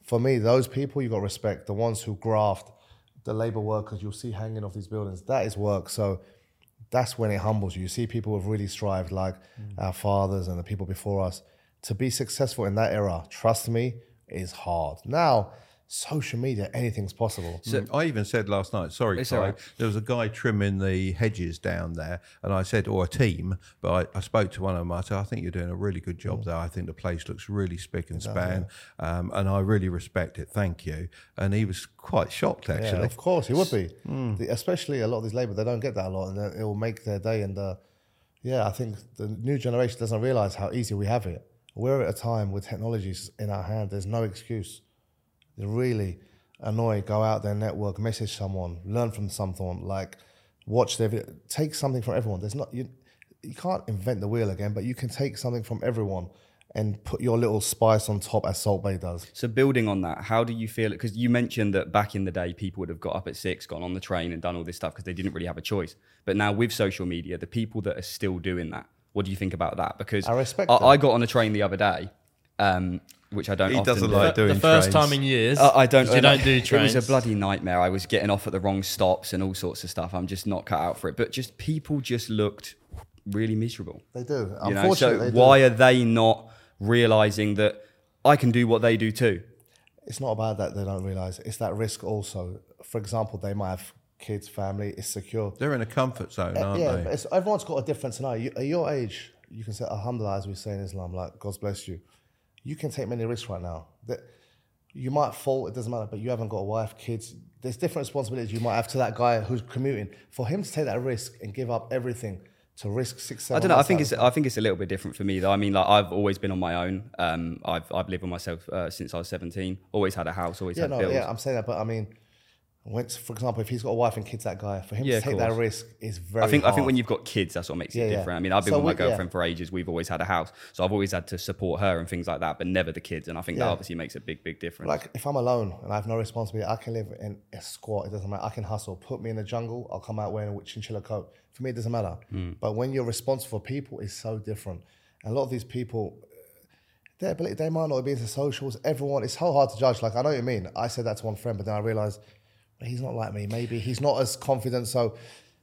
for me, those people you got to respect. The ones who graft, the labor workers you'll see hanging off these buildings, that is work. So that's when it humbles you. You see people who've really strived, like mm. our fathers and the people before us, to be successful in that era. Trust me, is hard. Now, social media, anything's possible. So I even said last night, sorry, Kai, right. there was a guy trimming the hedges down there, and I said, or a team, but I, I spoke to one of them. I said, I think you're doing a really good job mm. there. I think the place looks really spick and span, yeah. um, and I really respect it. Thank you. And he was quite shocked, actually. Yeah, of course, he would be. Mm. The, especially a lot of these labour, they don't get that a lot, and it will make their day. And uh, yeah, I think the new generation doesn't realise how easy we have it. We're at a time with technologies in our hand. There's no excuse. They're really annoyed. Go out there, network, message someone, learn from someone, like watch their video. Take something from everyone. There's not you. You can't invent the wheel again, but you can take something from everyone and put your little spice on top, as Salt Bay does. So building on that, how do you feel it? Because you mentioned that back in the day, people would have got up at six, gone on the train and done all this stuff because they didn't really have a choice. But now with social media, the people that are still doing that, what do you think about that? Because I respect I, that. I got on a train the other day, um, which I don't he often doesn't do. like doing the first trains. time in years. Uh, I don't. You don't do trains. It was a bloody nightmare. I was getting off at the wrong stops and all sorts of stuff. I'm just not cut out for it. But just people just looked really miserable. They do. You know? Unfortunately, So they do. why are they not realizing that I can do what they do too? It's not about that they don't realise. It's that risk also. For example, they might have kids, family, it's secure. They're in a comfort zone, aren't yeah, they? but it's, everyone's got a different scenario. You, at your age, you can say, alhamdulillah, as we say in Islam, like, God bless you. You can take many risks right now. That you might fall, it doesn't matter, but you haven't got a wife, kids. There's different responsibilities you might have to that guy who's commuting. For him to take that risk and give up everything to risk six, seven I don't know. I months think out it's of- I think it's a little bit different for me though. I mean, like I've always been on my own. Um, I've I've lived with myself uh, since I was seventeen. Always had a house. Always Yeah, had no, bills. yeah, I'm saying that, but I mean, when, for example, if he's got a wife and kids, that guy, for him Yeah, to of take that course. risk is very I think hard. I think when you've got kids, that's what makes Yeah, it yeah. different. I mean, I've been So with my we- yeah. girlfriend for ages. We've always had a house, so I've always had to support her and things like that, but never the kids. And I think that Yeah. obviously makes a big, big difference. Like, if I'm alone and I have no responsibility, I can live in a squat. It doesn't matter. I can hustle. Put me in the jungle. I'll come out wearing a chinchilla coat. For me, it doesn't matter. Mm. But when you're responsible for people, it's so different. And a lot of these people, their ability, they might not be into socials. Everyone, it's so hard to judge. Like, I know what you mean. I said that to one friend, but then I realized he's not like me. Maybe he's not as confident. So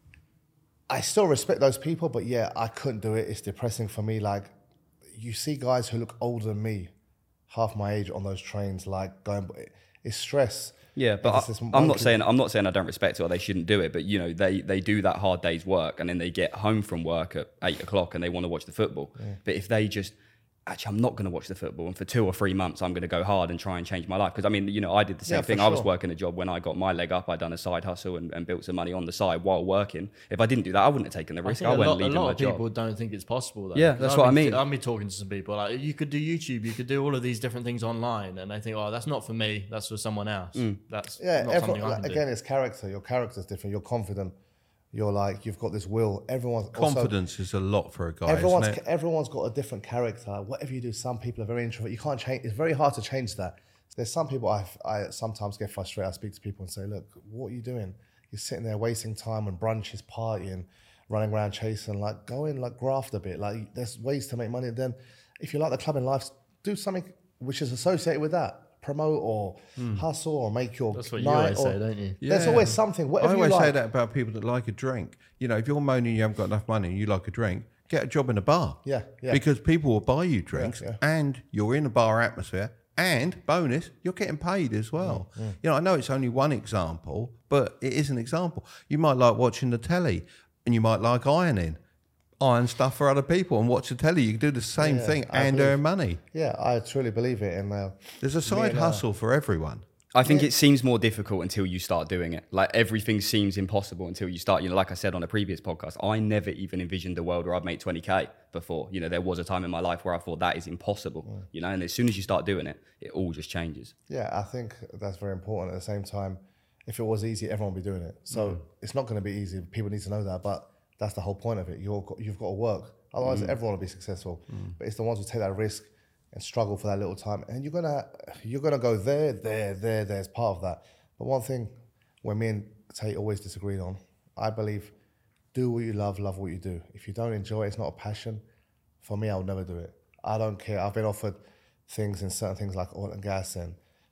I still respect those people, but yeah, I couldn't do it. It's depressing for me. Like, you see guys who look older than me, half my age, on those trains, like going. It's stress. Yeah, but It's I, this I'm monkey- not saying I'm not saying I don't respect it or they shouldn't do it, but you know they they do that hard day's work and then they get home from work at eight o'clock and they want to watch the football. Yeah. But if they just actually, I'm not going to watch the football, and for two or three months, I'm going to go hard and try and change my life. Because I mean, you know, I did the same Yeah, for thing. I was sure. working a job when I got my leg up. I'd done a side hustle and, and built some money on the side while working. If I didn't do that, I wouldn't have taken the I risk. think I, a wouldn't lot, a leave my lot of job. people don't think it's possible though. Yeah, 'Cause that's I've what I been- mean. I've been talking to some people like, you could do YouTube, you could do all of these different things online, and they think, oh, that's not for me, that's for someone else. Mm. That's Yeah, not everyone, something I like, can again, do. it's character. Your character's different. You're confident. You're like, you've got this will. Everyone's also- Confidence is a lot for a guy, Everyone's isn't it? everyone's got a different character. Whatever you do, some people are very introvert. You can't change. It's very hard to change that. There's some people I I sometimes get frustrated. I speak to people and say, "Look, what are you doing? You're sitting there wasting time on brunches, partying, running around chasing. Like, go in, like graft a bit. Like, there's ways to make money. Then, if you like the clubbing life, do something which is associated with that. Promote or hustle or make your That's what you night always or- say, don't you? There's Yeah. always something. Whatever I always you like. say that about people that like a drink. You know, if you're moaning you haven't got enough money and you like a drink, get a job in a bar. Yeah, yeah. Because people will buy you drinks yeah. and you're in a bar atmosphere and bonus, you're getting paid as well. Mm, You know, I know it's only one example, but it is an example. You might like watching the telly and you might like ironing. Iron stuff for other people and watch the telly. You can do the same Yeah, thing I and believe- earn money. Yeah, I truly believe it. And uh, There's a side and, uh, hustle for everyone. I think it seems more difficult until you start doing it. Like everything seems impossible until you start. You know, like I said on a previous podcast, I never even envisioned a world where I'd make twenty K before. You know, there was a time in my life where I thought that is impossible. You know, and as soon as you start doing it, it all just changes. yeah, I think that's very important. At the same time, if it was easy, everyone would be doing it. So it's not going to be easy. People need to know that, but that's the whole point of it. You're got, you've got to work. Otherwise, everyone will be successful. But it's the ones who take that risk and struggle for that little time, and you're gonna you're gonna go there, there, there, there as part of that. But one thing, when me and Tate always disagreed on, I believe, do what you love, love what you do. If you don't enjoy it, it's not a passion. For me, I'll never do it. I don't care. I've been offered things in certain things like oil and gas, and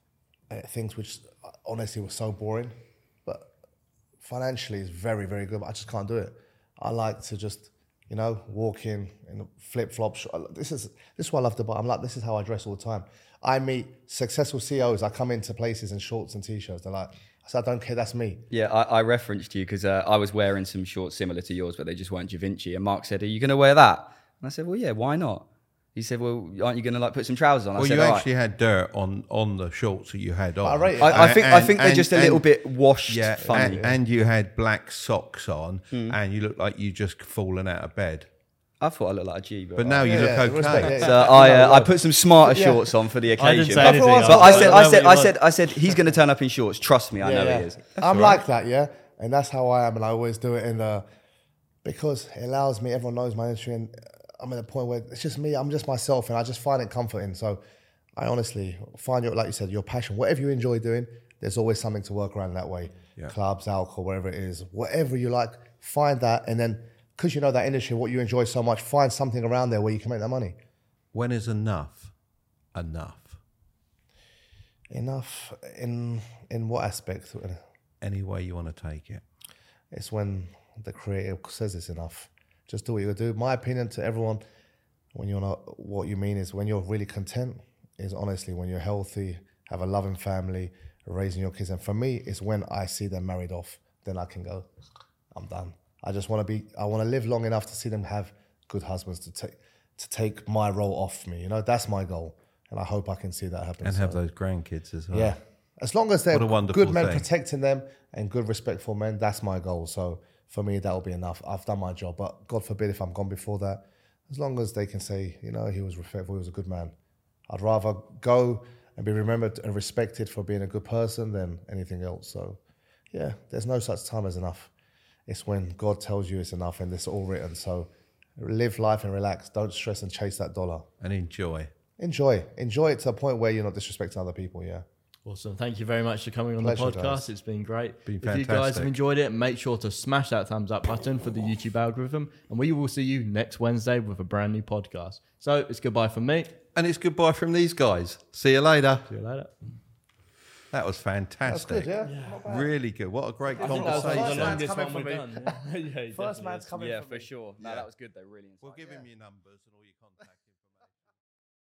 uh, things which uh, honestly were so boring, but financially it's very, very good. But I just can't do it. I like to just, you know, walk in in flip flops. This is this is what I love to buy. I'm like, this is how I dress all the time. I meet successful C E Os. I come into places in shorts and t-shirts. They're like, I said, I don't care. That's me. Yeah, I, I referenced you because uh, I was wearing some shorts similar to yours, but they just weren't Givenchy. And Mark said, "Are you going to wear that?" And I said, "Well, yeah, why not?" He said, "Well, aren't you going to like put some trousers on?" I Well, said, you "All actually right." had dirt on, on the shorts that you had on. I rate it. I, I think I And- think they're and- just a little and- bit washed, Yeah, funny. and, and you had black socks on, and you looked like you just fallen out of bed. I thought I looked like a G, but, But now you Yeah, look yeah, okay. respect, yeah, So yeah. I No, uh, I no. put some smarter Yeah. shorts on for the I didn't occasion. say But, anything. But but I said I know said what I you said want. I said he's going to turn up in shorts. Trust me, I know yeah. he is. I'm like that, yeah, and that's how I am, and I always do it in the because it allows me. Everyone knows my industry, and I'm at a point where it's just me. I'm just myself, and I just find it comforting. So I honestly find your, like you said, your passion, whatever you enjoy doing. There's always something to work around that way. Yeah. Clubs, alcohol, whatever it is, whatever you like, find that, and then because you know that industry, what you enjoy so much, find something around there where you can make that money. When is enough enough? Enough in in what aspect? Any way you want to take it. It's when the creative says it's enough. Just do what you do. My opinion to everyone, when you're not, what you mean is when you're really content, is honestly when you're healthy, have a loving family, raising your kids. And for me, it's when I see them married off, then I can go, I'm done. I just want to be, I want to live long enough to see them have good husbands to take to take my role off me. You know, that's my goal. And I hope I can see that happen. And So, have those grandkids as well. yeah. As long as they're What a wonderful good men thing. protecting them and good respectful men, that's my goal. So for me, that'll be enough. I've done my job, but God forbid if I'm gone before that, as long as they can say, you know, he was respectful, he was a good man. I'd rather go and be remembered and respected for being a good person than anything else. So yeah, there's no such time as enough. It's when God tells you it's enough and it's all written. So live life and relax. Don't stress and chase that dollar. And enjoy. Enjoy. Enjoy it to a point where you're not disrespecting other people, yeah. Awesome. Thank you very much for coming on Pleasure, the podcast. guys. It's been great. Been if you guys fantastic. have enjoyed it, make sure to smash that thumbs up button for the YouTube algorithm. And we will see you next Wednesday with a brand new podcast. So it's goodbye from me. And it's goodbye from these guys. See you later. See you later. That was fantastic. That's good, yeah? Not bad. Really good. What a great I think that was First the man's longest coming one we've for me. done. Yeah, yeah, First definitely man's is. coming Yeah, for for me. sure. No, Yeah. that was good though. Really. We'll give him your numbers and all your contact.